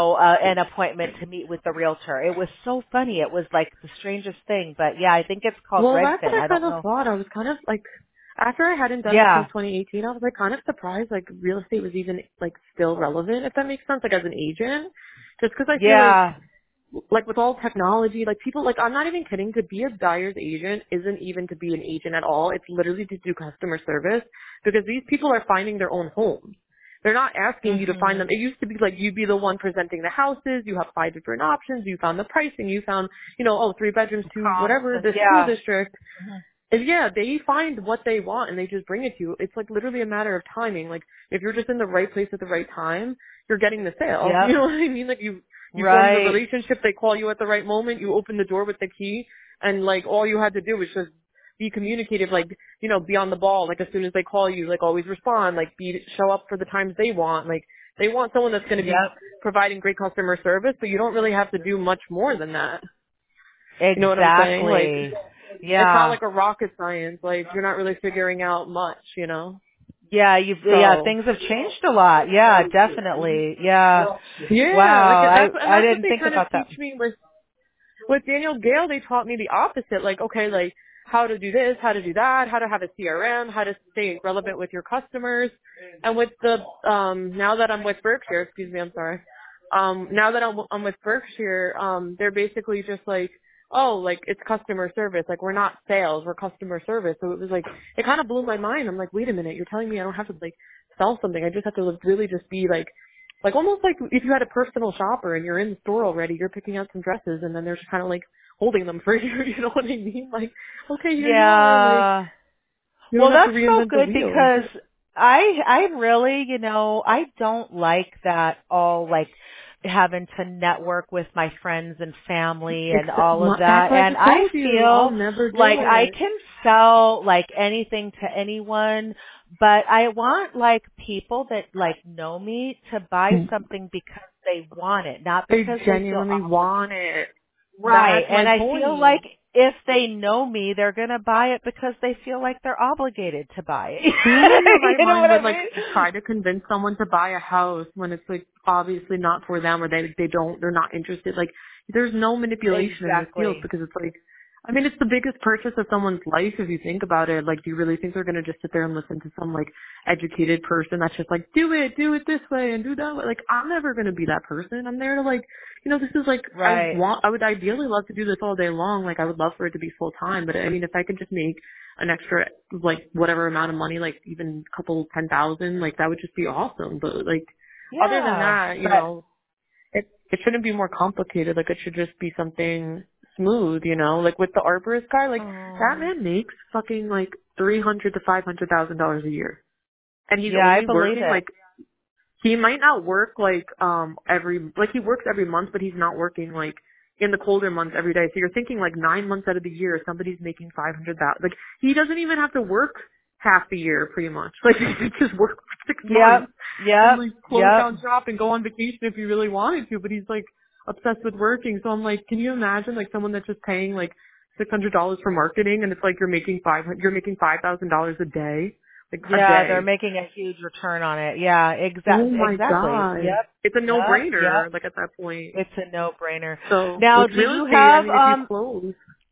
an appointment to meet with the realtor. It was so funny. It was like the strangest thing. But yeah, I think it's called Well, that's what Redfin. I I kind don't of know. thought. I was kind of like, after I hadn't done it since Yeah. 2018, I was like kind of surprised like real estate was even like still relevant, if that makes sense, like as an agent. Just because I feel Yeah. like with all technology, like people, like I'm not even kidding, to be a buyer's agent isn't even to be an agent at all. It's literally to do customer service because these people are finding their own homes. They're not asking you to find them. Mhm. It used to be like you'd be the one presenting the houses. You have 5 different options. You found the pricing. You found, oh, 3 bedrooms, 2, Comps whatever, and the school yeah. district. Mhm. And yeah, they find what they want and they just bring it to you. It's like literally a matter of timing. Like if you're just in the right place at the right time, you're getting the sale. You Yep. know what I mean? Like you form the Right. relationship, they call you at the right moment, you open the door with the key, and like all you had to do was just be communicative, like, be on the ball. Like as soon as they call you, like always respond, like show up for the times they want. Like they want someone that's going to be Yep. providing great customer service, but you don't really have to do much more than that. You know what I'm saying? Like Exactly. it's not Yeah. like a rocket science. Like you're not really figuring out much. Yeah, So things have changed a lot. Yeah, definitely. Yeah. yeah, like Wow. I that's what didn't they think kind of about that. teach me with Daniel Gale. They taught me the opposite. Like okay, like how to do this, how to do that, how to have a CRM, how to stay relevant with your customers. And with the now that I'm with Berkshire, excuse me, I'm sorry. Now that I'm with Berkshire, they're basically just like, oh, like it's customer service. Like we're not sales, we're customer service. So it was like it kind of blew my mind. I'm like, wait a minute, you're telling me I don't have to like sell something. I just have to really just be like almost like if you had a personal shopper and you're in the store already, you're picking out some dresses and then they're just kind of like holding them for you. You know what I mean? Like, okay, here you are. Like Yeah. you don't Well, have to that's so reinvent the good wheel. because I really, I don't like that all like having to network with my friends and family and all of That's that. what I And just I told you. I'll feel never like do I it. can sell like anything to anyone, but I want like people that like know me to buy something because they want it, not They because they feel genuinely obligated. want it. Right. That's my And I feel like point. if they know me, they're going to buy it because they feel like they're obligated to buy it. Who in their right You know mind what would I like mean? try to convince someone to buy a house when it's like obviously not for them or they're not interested? Like there's no manipulation in this field Exactly. because it's like I mean it's the biggest purchase of someone's life if you think about it. Like do you really think they're gonna just sit there and listen to some like educated person that's just like do it this way and do that way? Like I'm never gonna be that person. I'm there to like this is like Right. I would ideally love to do this all day long. Like I would love for it to be full time, but I mean if I could just make an extra like whatever amount of money, like even a couple 10,000, like that would just be awesome. But like other than Yeah. that, But it shouldn't be more complicated. Like it should just be something smooth, Like with the arborist guy, like that oh, man makes fucking like $300,000 to $500,000 a year, and he's yeah, I only believe working it. like he might not work like he works every month, but he's not working like in the colder months every day. So you're thinking like 9 months out of the year somebody's making 500,000. Like he doesn't even have to work half the year pretty much. Like he could just work for 6 months Yep. and Yep. like close Yep. down shop and go on vacation if he really wanted to, but he's like obsessed with working. So I'm like, can you imagine like someone that's just paying like $600 for marketing and it's like you're making $5,000 a day, like a Yeah, they're day. making a huge return on it. Yeah, Oh my exactly. god. Yep. It's a Yep. Yep. no-brainer, like at that point. It's a no-brainer. So Now, with do real you estate, I have mean, if you close,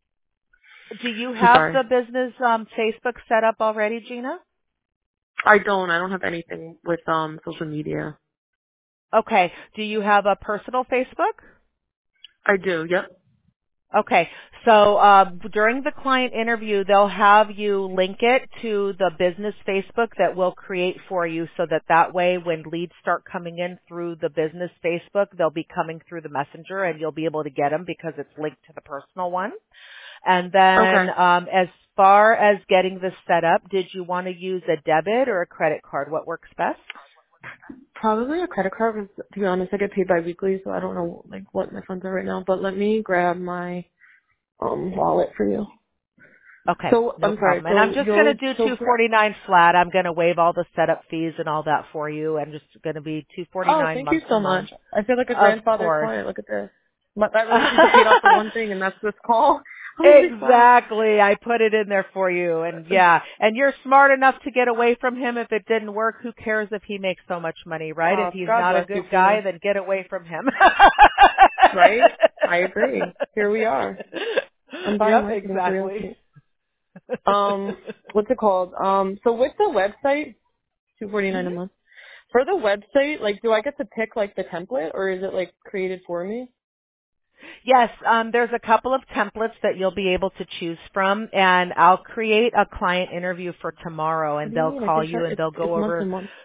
do you I'm have sorry. the business Facebook set up already, Gina? I don't have anything with, social media. Okay. Do you have a personal Facebook? I do, yep. Okay. So during the client interview, they'll have you link it to the business Facebook that we'll create for you so that way when leads start coming in through the business Facebook, they'll be coming through the messenger and you'll be able to get them because it's linked to the personal one. And then Okay. as far as getting this set up, did you want to use a debit or a credit card? What works best? Probably a credit card, 'cause, to be honest, I get paid bi-weekly, so I don't know, like, what my funds are right now, but let me grab my wallet for you. Okay, So no I'm sorry. problem. And I'm So just going to you'll do so for $249 flat. I'm going to waive all the setup fees and all that for you. I'm just going to be oh, $249 thank you month to so much. month. I feel like a Of grandfather course. client. Look at this. That relationship paid off for one thing, and that's this call. Holy fuck. Exactly. I put it in there for you. And yeah, and you're smart enough to get away from him if it didn't work. Who cares if he makes so much money, right? If he's God not a bless you good guy, too. then get away from him. Right? I agree. Here we are. I'm buying Yep, license for real exactly. estate. What's it called? So with the website, $249 a month. For the website, like, do I get to pick like the template, or is it like created for me? Yes, there's a couple of templates that you'll be able to choose from, and I'll create a client interview for tomorrow, What and do you they'll mean? I call can you start. and they'll It's go month to over month.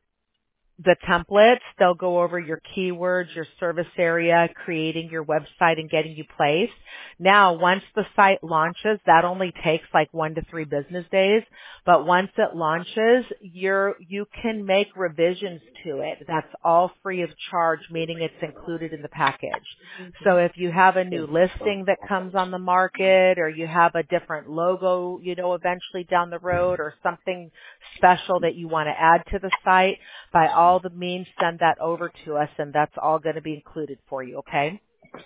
the templates. They'll go over your keywords, your service area, creating your website and getting you placed. Now, once the site launches, that only takes like 1 to 3 business days. But once it launches, you can make revisions to it. That's all free of charge, meaning it's included in the package. So if you have a new listing that comes on the market, or you have a different logo, eventually down the road, or something special that you want to add to the site, by all the means, send that over to us, and that's all going to be included for you, okay?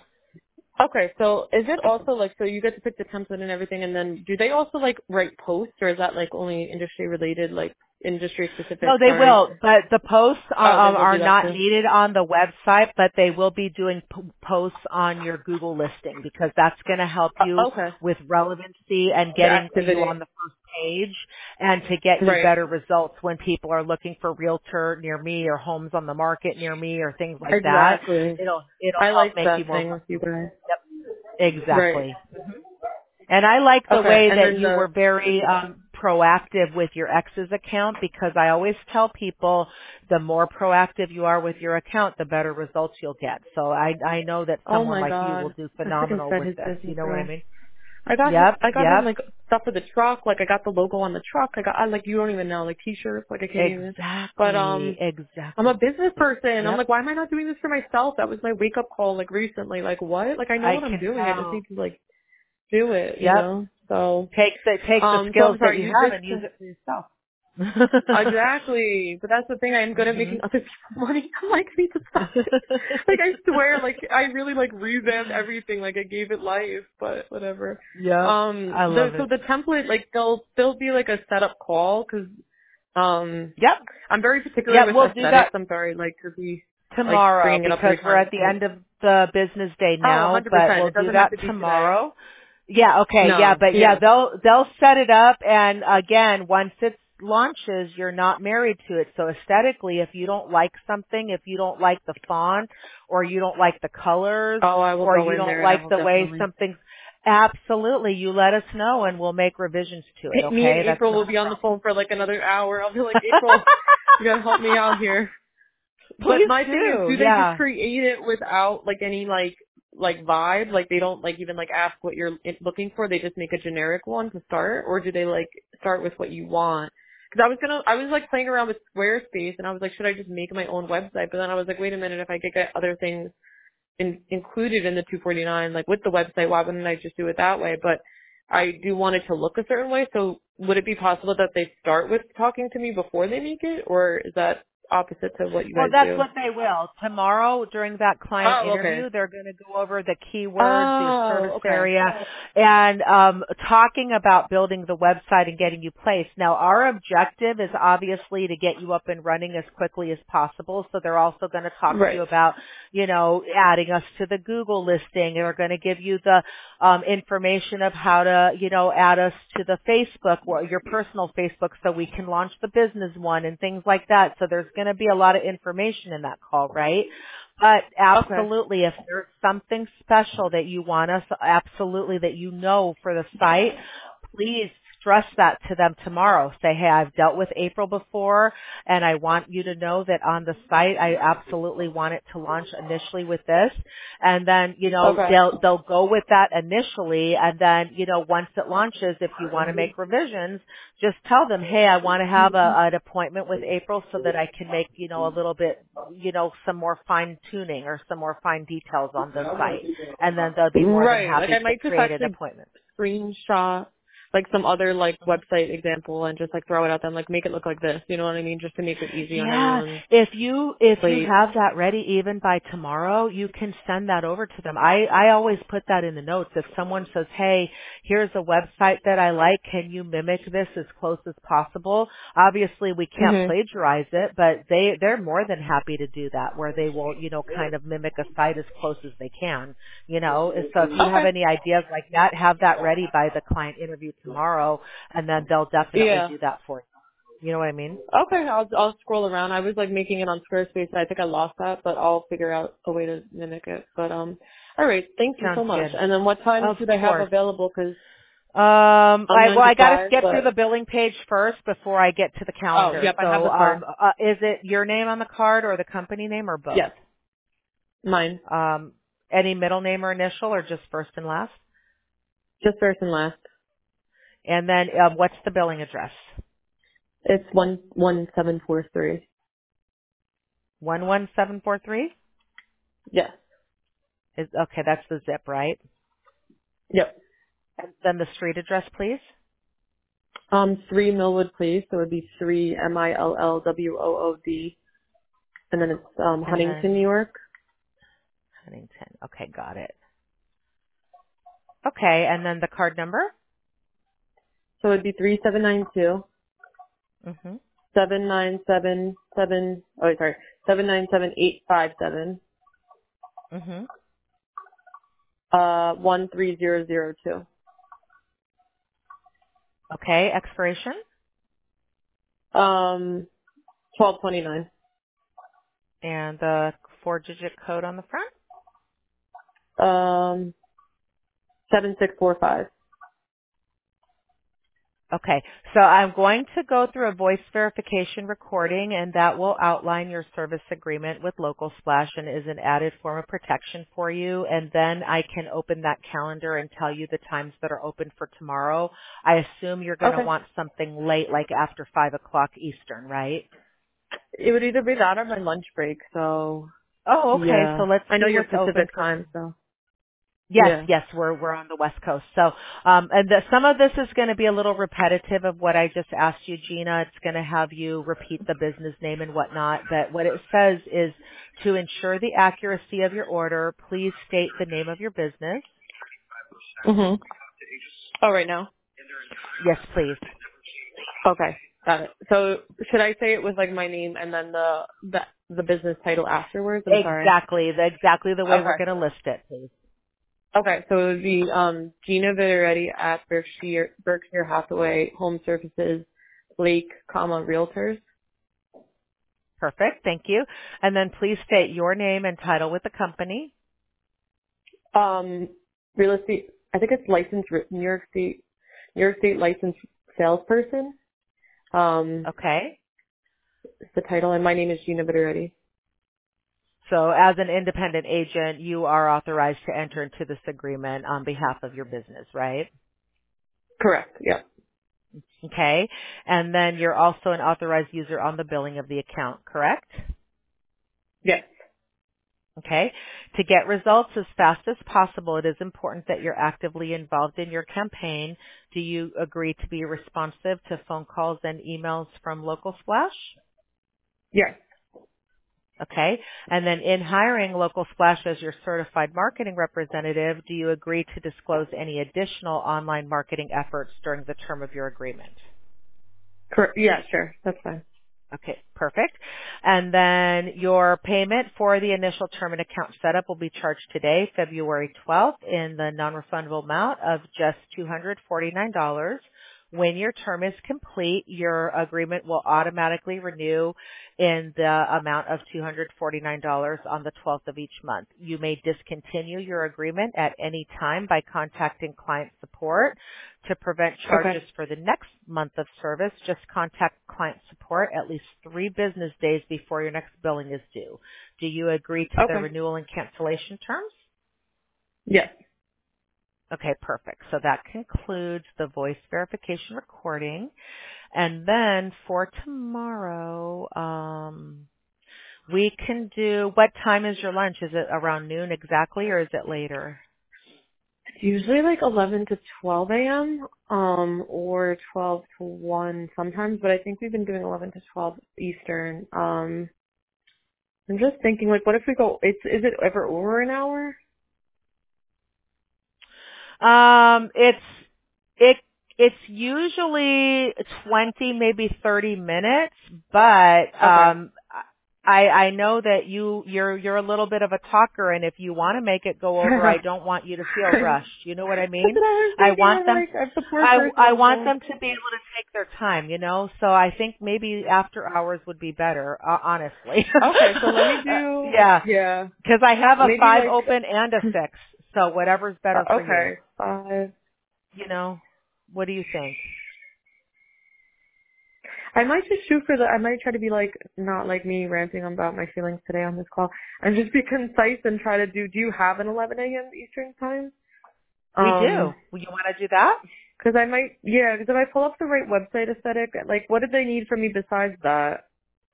Okay, so is it also like, so you get to pick the template and everything, and then do they also like write posts, or is that like only industry related, like industry specific? No, they Sorry. will, but the posts Oh, they will are do that not too. needed on the website, but they will be doing posts on your Google listing, because that's going to help you Okay. with relevancy and The getting you activity. on the first page, and to get you Right. better results when people are looking for realtor near me, or homes on the market near me, or things like that. Exactly. It'll I help like make you that more. thing with you guys. Yep, Right. exactly. And I like the Okay, way and that then you were very proactive with your ex's account, because I always tell people the more proactive you are with your account, the better results you'll get. So I know that oh someone my like you will god, do I freaking phenomenal fed with his this. You business, know what I bro. mean? I Yep, got him yep. like stuff for the truck, like I got the logo on the truck. I like you don't even know, like t-shirts, like I can't even. But Exactly, I'm a exactly. business person. I'm Yep, like, why am I not doing this for myself? That was my wake up call like recently. Like what? Like I know I what I'm can doing. I just tell. need to like do it, you Yep. know? So Take the so skills I'm that sorry, you use have this and use to it for yourself. exactly. But that's the thing, I am good at hmm making other people money. I'm like, I need to stop it. Like I swear, like I really like revamped everything, like I gave it life, but whatever. Yep, I love So it. the template, like there'll be like a setup call, cause Yep. I'm very particular Yep, with we'll do that aesthetics. I'm sorry, like to be like tomorrow, bringing it up because 3 we're times. at the But end of the business day oh, now, but 100%. we'll It do doesn't have that to be today. tomorrow. Yeah, okay, yeah, No, but yeah, yeah. they'll set it up, and again, once it launches, you're not married to it. So aesthetically, if you don't like something, if you don't like the font, or you don't like the colors, Oh, I will or go you in don't there and I like will the way definitely. something's, absolutely, you let us know and we'll make revisions to it, Me and okay? That's April will not be a on the phone for like another hour. I'll be like, April, problem. you gotta help me out here. But Please my thing is, do, do they just yeah. create it without like any like vibe? Like they don't like even like ask what you're looking for. They just make a generic one to start, or do they like start with what you want? Because I was like playing around with Squarespace, and I was like, should I just make my own website? But then I was like, wait a minute, if I could get other things included in the 249, like with the website, why wouldn't I just do it that way? But I do want it to look a certain way. So would it be possible that they start with talking to me before they make it, or is that opposite to what you Well, guys that's do? what they will. Tomorrow, during that client Oh, okay. interview, they're going to go over the keywords, your service Oh, okay. area, and talking about building the website and getting you placed. Now, our objective is obviously to get you up and running as quickly as possible. So they're also going to talk to you Right. about, adding us to the Google listing. They're going to give you the information of how to, add us to the Facebook, or your personal Facebook, so we can launch the business one and things like that. So there's going to be a lot of information in that call, right? But Okay. absolutely, if there's something special that you want us, absolutely, that for the site, please stress that to them tomorrow. Say, hey, I've dealt with April before, and I want you to know that on the site, I absolutely want it to launch initially with this. And then, Okay. they'll go with that initially, and then, once it launches, if you want to make revisions, just tell them, hey, I want to have an appointment with April so that I can make, a little bit, some more fine tuning or some more fine details on the site. And then they'll be more than Right. Like happy I to might just create an actually appointment. screenshot like some other like website example and just like throw it at them, like make it look like this. You know what I mean? Just to make it easy on Yeah, everyone's if you plate. have that ready even by tomorrow, you can send that over to them. I always put that in the notes. If someone says, "Hey, here's a website that I like. Can you mimic this as close as possible?" Obviously, we can't Mhm. plagiarize it, but they're more than happy to do that where they will, kind of mimic a site as close as they can, So if you have Okay. any ideas like that, have that ready by the client interview tomorrow, and then they'll definitely Yeah. do that for you. You know what I mean? Okay, I'll scroll around. I was like making it on Squarespace. I think I lost that, but I'll figure out a way to mimic it. But all right. Thank you Sounds so much. good. And then what times Of do they have course. available? Because I'm I 9 to got to 5, get through the but billing page first before I get to the oh, calendar. yep, I have So, the card. is it your name on the card or the company name or both? Yes, mine. Any middle name or initial or just first and last? Just first and last. And then, what's the billing address? It's 11743. 11743? Yes. Okay, that's the zip, right? Yep. And then the street address, please. 3 Millwood Place, so it would be 3 Millwood, and then it's And Huntington, New then York. Huntington. Okay, got it. Okay, and then the card number? So it'd be 3792 Mhm. 7977. Oh, sorry, 797 857 Mhm. 13002. Okay, expiration 1229. and the four-digit code on the front. 7645. Okay, so I'm going to go through a voice verification recording, and that will outline your service agreement with Local Splash and is an added form of protection for you. And then I can open that calendar and tell you the times that are open for tomorrow. I assume you're going to Okay. want something late, like after 5 o'clock Eastern, right? It would either be that or my lunch break, so Oh, okay. So yeah. let's I know see you're what's open Pacific for time, so Yes, yeah. yes, we're on the West Coast. So, and some of this is going to be a little repetitive of what I just asked you, Gina. It's going to have you repeat the business name and whatnot. But what it says is to ensure the accuracy of your order, please state the name of your business. Mhm. Oh, right now? Yes, please. Okay. Got it. So should I say it with like my name and then the business title afterwards? I'm sorry. Exactly the way we're Okay. going to list it, please. Okay, so it would be Gina Videretti at Berkshire Hathaway Home Services, Lake, Realtors. Perfect. Thank you. And then please state your name and title with the company. Real estate. I think it's licensed New York State licensed salesperson. Okay. Is the title, and my name is Gina Videretti. So as an independent agent, you are authorized to enter into this agreement on behalf of your business, right? Correct. Yeah. Okay. And then you're also an authorized user on the billing of the account, correct? Yes. Okay. To get results as fast as possible, it is important that you're actively involved in your campaign. Do you agree to be responsive to phone calls and emails from Local Splash? Yes. Okay. And then in hiring Local Splash as your certified marketing representative, do you agree to disclose any additional online marketing efforts during the term of your agreement? Correct. Yeah. Sure. That's fine. Okay, perfect. And then your payment for the initial term and account setup will be charged today, February 12th, in the non-refundable amount of just $249. When your term is complete, your agreement will automatically renew in the amount of $249 on the 12th of each month. You may discontinue your agreement at any time by contacting client support. To prevent charges for the next month of service, just contact client support at least 3 business days before your next billing is due. Do you agree to the renewal and cancellation terms? Yes. Okay, perfect. So that concludes the voice verification recording. And then for tomorrow, we can do, what time is your lunch? Is it around noon exactly, or is it later? It's usually like 11 to 12 a.m. Or 12 to 1 sometimes, but I think we've been doing 11 to 12 Eastern. I'm just thinking, like, what if we go, is it ever over an hour? It's usually 20, maybe 30 minutes, but, I know that you're a little bit of a talker, and if you want to make it go over, I don't want you to feel rushed. You know what I mean? That's what I was thinking. I want them to be able to take their time, you know? So I think maybe after hours would be better, honestly. Okay, so let me do, yeah. Cause I have a maybe 5 like, open and a 6. So whatever's better for you. okay, 5. You know, what do you think? I might just shoot for I might try to be like, not like me ranting about my feelings today on this call, and just be concise and try to do you have an 11 a.m. Eastern time? We do. You want to do that? Because I might, because if I pull up the right website aesthetic, like, what did they need from me besides that?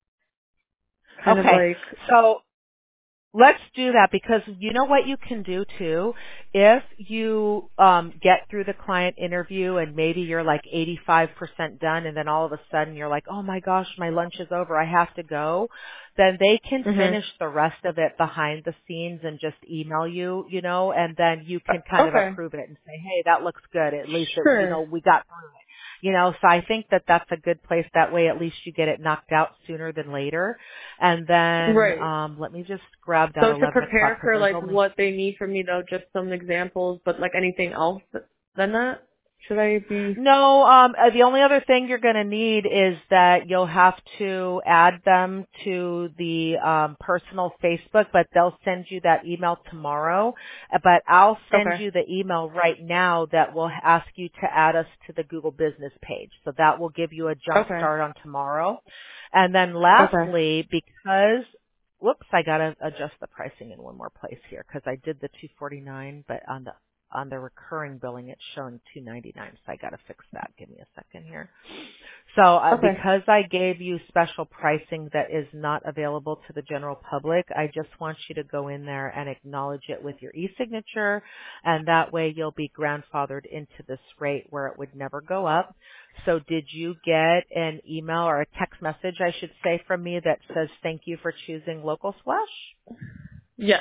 Kind of like, so let's do that, because you know what you can do too? If you get through the client interview and maybe you're like 85% done, and then all of a sudden you're like, oh my gosh, my lunch is over, I have to go, then they can finish the rest of it behind the scenes and just email you, you know, and then you can kind of approve it and say, hey, that looks good. At least, you know, we got through it. You know, so I think that that's a good place. That way, at least you get it knocked out sooner than later. And then, let me just grab that 11 So to o'clock. prepare for like what they need from me, though, just some examples, but like anything else than that? Should I be? No, the only other thing you're going to need is that you'll have to add them to the personal Facebook, but they'll send you that email tomorrow. But I'll send you the email right now that will ask you to add us to the Google Business page. So that will give you a jump start on tomorrow. And then lastly, because whoops, I got to adjust the pricing in one more place here, because I did the $249, but on the recurring billing, it's showing $299, so I got to fix that. Give me a second here. So because I gave you special pricing that is not available to the general public, I just want you to go in there and acknowledge it with your e-signature, and that way you'll be grandfathered into this rate where it would never go up. So did you get an email or a text message, I should say, from me that says thank you for choosing Local Splash? Yes.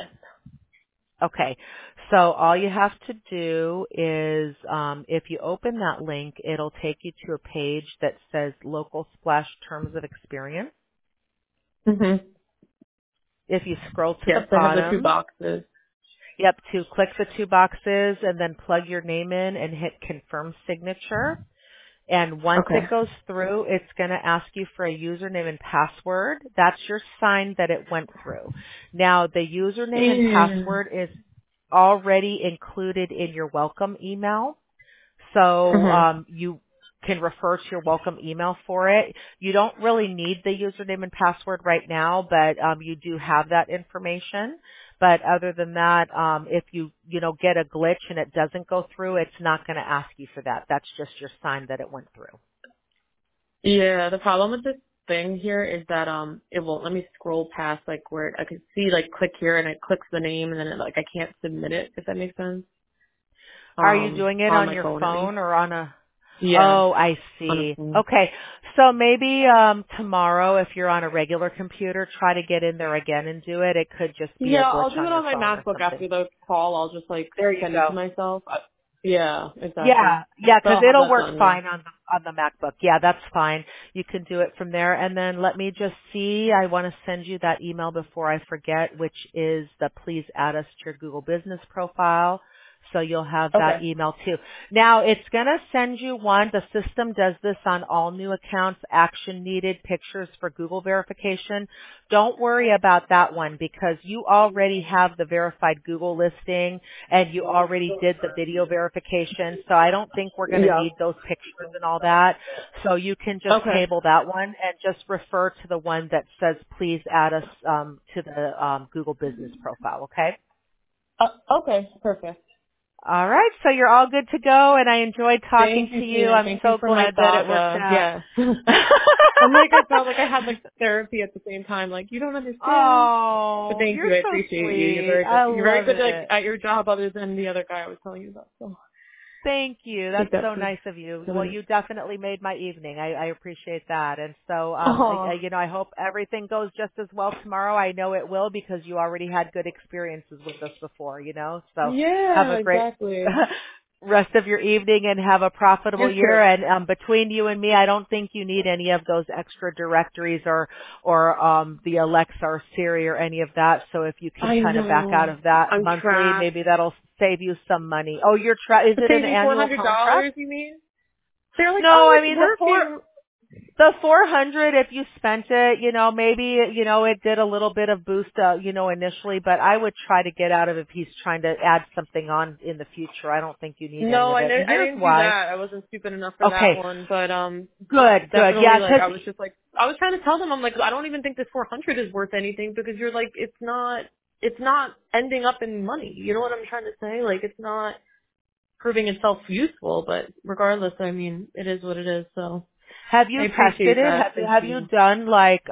Okay, so all you have to do is, if you open that link, it'll take you to a page that says Local Splash Terms of Experience. If you scroll to the bottom, I have the 2 boxes. Yep, click the 2 boxes and then plug your name in and hit Confirm Signature. And once it goes through, it's going to ask you for a username and password. That's your sign that it went through. Now, the username and password is already included in your welcome email. So you can refer to your welcome email for it. You don't really need the username and password right now, but you do have that information. But other than that, if you get a glitch and it doesn't go through, it's not going to ask you for that. That's just your sign that it went through. Yeah, the problem with this thing here is that it won't let me scroll past like where I could see like click here and it clicks the name and then it, like I can't submit it, if that makes sense. Are you doing it on your phone or on a? Oh, I see. Okay. So maybe tomorrow, if you're on a regular computer, try to get in there again and do it. It could just be a glitch I'll do it on my MacBook after the call. I'll just like send it to myself. Yeah, exactly. Yeah, because it'll work fine on the MacBook. Yeah, that's fine. You can do it from there. And then let me just see. I want to send you that email before I forget, which is the please add us to your Google Business profile. So you'll have that Okay. email too. Now it's going to send you one. The system does this on all new accounts, action needed pictures for Google verification. Don't worry about that one because you already have the verified Google listing and you already did the video verification. So I don't think we're going to Yeah. need those pictures and all that. So you can just Okay. table that one and just refer to the one that says please add us to the Google business profile. Okay. Okay. Perfect. All right, so you're all good to go, and I enjoyed talking Thank you, to you. Tina. I'm Thank you so for my glad that it thought. worked out. Yeah. I'm like, I felt like I had like therapy at the same time. Like, you don't understand. But Oh, thank you're you. I so appreciate you. You're sweet. very good. I You're very love good like it. at your job other than the other guy I was telling you about. So Thank you. take That's that so for nice of you. Well, good. you definitely made my evening. I appreciate that. And so, Oh. I hope everything goes just as well tomorrow. I know it will because you already had good experiences with us before, So have Yeah, a great exactly. rest of your evening and have a profitable You year. too. And between you and me, I don't think you need any of those extra directories or the Alexa or Siri or any of that. So if you can I kind of back out know. of that I'm monthly, trapped. maybe that'll save you some money. Oh, is it an Save me annual $400, contract? you mean? They're like, No, oh, I it's mean working. the 400, if you spent it, maybe, it did a little bit of boost, initially, but I would try to get out of it if he's trying to add something on in the future. I don't think you need any No, of it. And I here's didn't do why. that. I wasn't stupid enough for that Okay. one. But Good. definitely Yeah, like 'cause I was just like I was trying to tell them I'm like I don't even think this 400 is worth anything because you're like it's not ending up in money. You know what I'm trying to say? Like it's not proving itself useful. But regardless, I mean it is what it is. So have I you tested appreciate it? that. Thank Have you you. done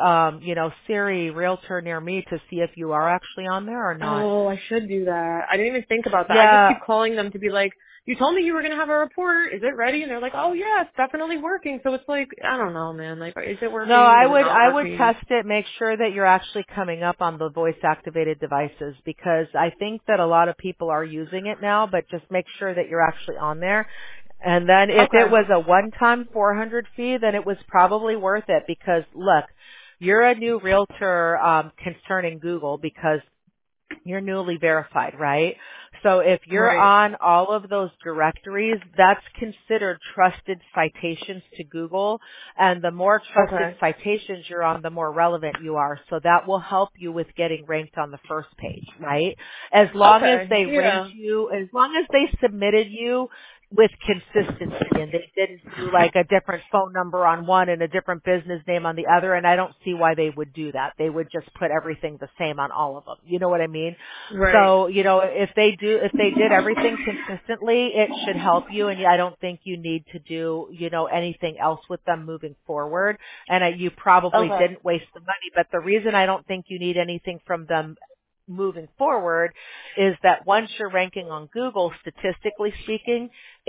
Siri Realtor near me to see if you are actually on there or not? Oh, I should do that. I didn't even think about that. I just Yeah. keep calling them to be like, you told me you were going to have a report. Is it ready? And they're like, oh yeah, it's definitely working. So it's like, I don't know, man. Like, is it No, working? Is it not I would working? test it, make sure that you're actually coming up on the voice activated devices because I think that a lot of people are using it now, but just make sure that you're actually on there. And then if it Okay. was a one-time 400 fee, then it was probably worth it because look, you're a new realtor concerning Google because you're newly verified, right? So if you're Right. on all of those directories, that's considered trusted citations to Google. And the more trusted Okay. citations you're on, the more relevant you are. So that will help you with getting ranked on the first page, right? As long as Okay. they ranked Yeah. you, as long as they submitted you with consistency and they didn't do like a different phone number on one and a different business name on the other, and I don't see why they would do that. They would just put everything the same on all of them. You know what I mean? Right. So, if they did everything consistently, it should help you, and I don't think you need to do, anything else with them moving forward. And you probably Okay. didn't waste the money, but the reason I don't think you need anything from them moving forward is that once you're ranking on Google, statistically speaking,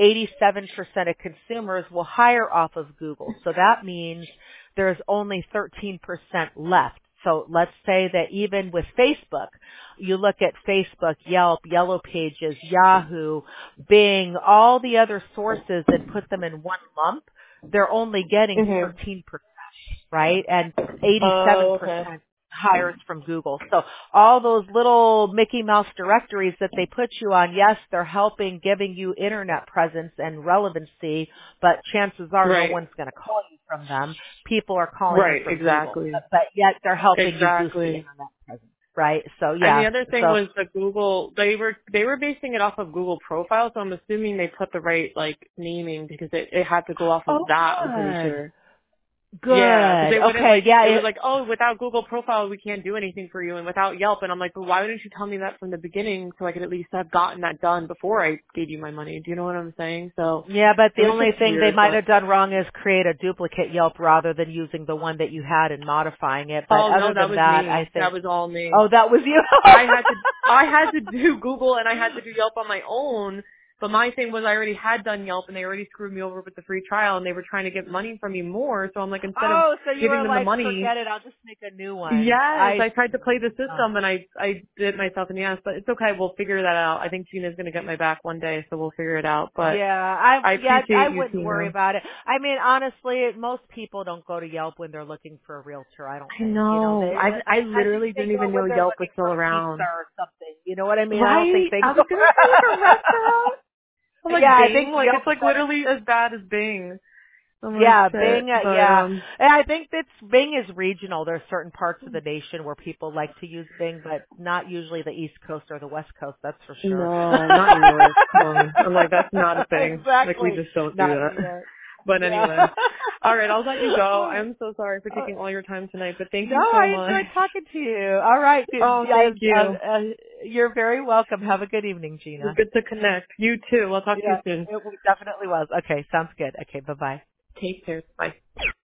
87% of consumers will hire off of Google. So that means there's only 13% left. So let's say that even with Facebook, you look at Facebook, Yelp, Yellow Pages, Yahoo, Bing, all the other sources and put them in one lump, they're only getting Mhm. 13%, right? And Oh, okay. 87% hires from Google. So all those little Mickey Mouse directories that they put you on, yes, they're helping giving you internet presence and relevancy, but chances are no Right. one's going to call you from them. People are calling you Right. from Google, Exactly. but yet they're helping you boost the Exactly. internet presence, right? So And the yeah, other thing so was the Google. They were basing it off of Google profile, so I'm assuming they put the right like naming because it had to go off of oh that. I'm pretty good. sure. Yeah, because Good. they wouldn't Okay, like, yeah, it was like, oh, without Google profile, we can't do anything for you, and without Yelp, and I'm like, but why didn't you tell me that from the beginning so I could at least have gotten that done before I gave you my money? Do you know what I'm saying? So yeah, but it the was only just thing they weird, might but have done wrong is create a duplicate Yelp rather than using the one that you had and modifying it. But oh no, other that than was that, I me. That think, was all me. oh, that was you. I had to do Google and I had to do Yelp on my own But my thing was I already had done Yelp and they already screwed me over with the free trial and they were trying to get money from me more. So I'm like, instead of so you giving were them the like, money. forget it, I'll just make a new one. Yes, I tried to play the system and I did myself in the ass, but it's okay. We'll figure that out. I think Gina's going to get my back one day, so we'll figure it out. But I appreciate you, wouldn't Tina. worry about it. I mean, honestly, most people don't go to Yelp when they're looking for a realtor. I don't I think. know. You know, I literally didn't even know Yelp was still around. Or something. You know what I mean? Right? I don't think they I was going to say like a restaurant. I'm like I Bing, think like Yelp it's like literally as bad as Bing. I'm like, Yeah, shit. Bing. But And I think Bing is regional. There's certain parts of the nation where people like to use Bing, but not usually the East Coast or the West Coast. That's for sure. no, not New York. Come on. I'm like, that's not a thing. Like we Exactly. just don't do Not that. New York. But Yeah. anyway. All right, I'll let you go. I'm so sorry for taking all your time tonight, but thank No, you so I much. enjoyed talking to you. All right. Oh, thank you. You're very welcome. Have a good evening, It was Gina. good to connect. You too. I'll talk to you Yeah, soon. it definitely was. Okay, sounds good. Okay, bye-bye. Take care. Bye.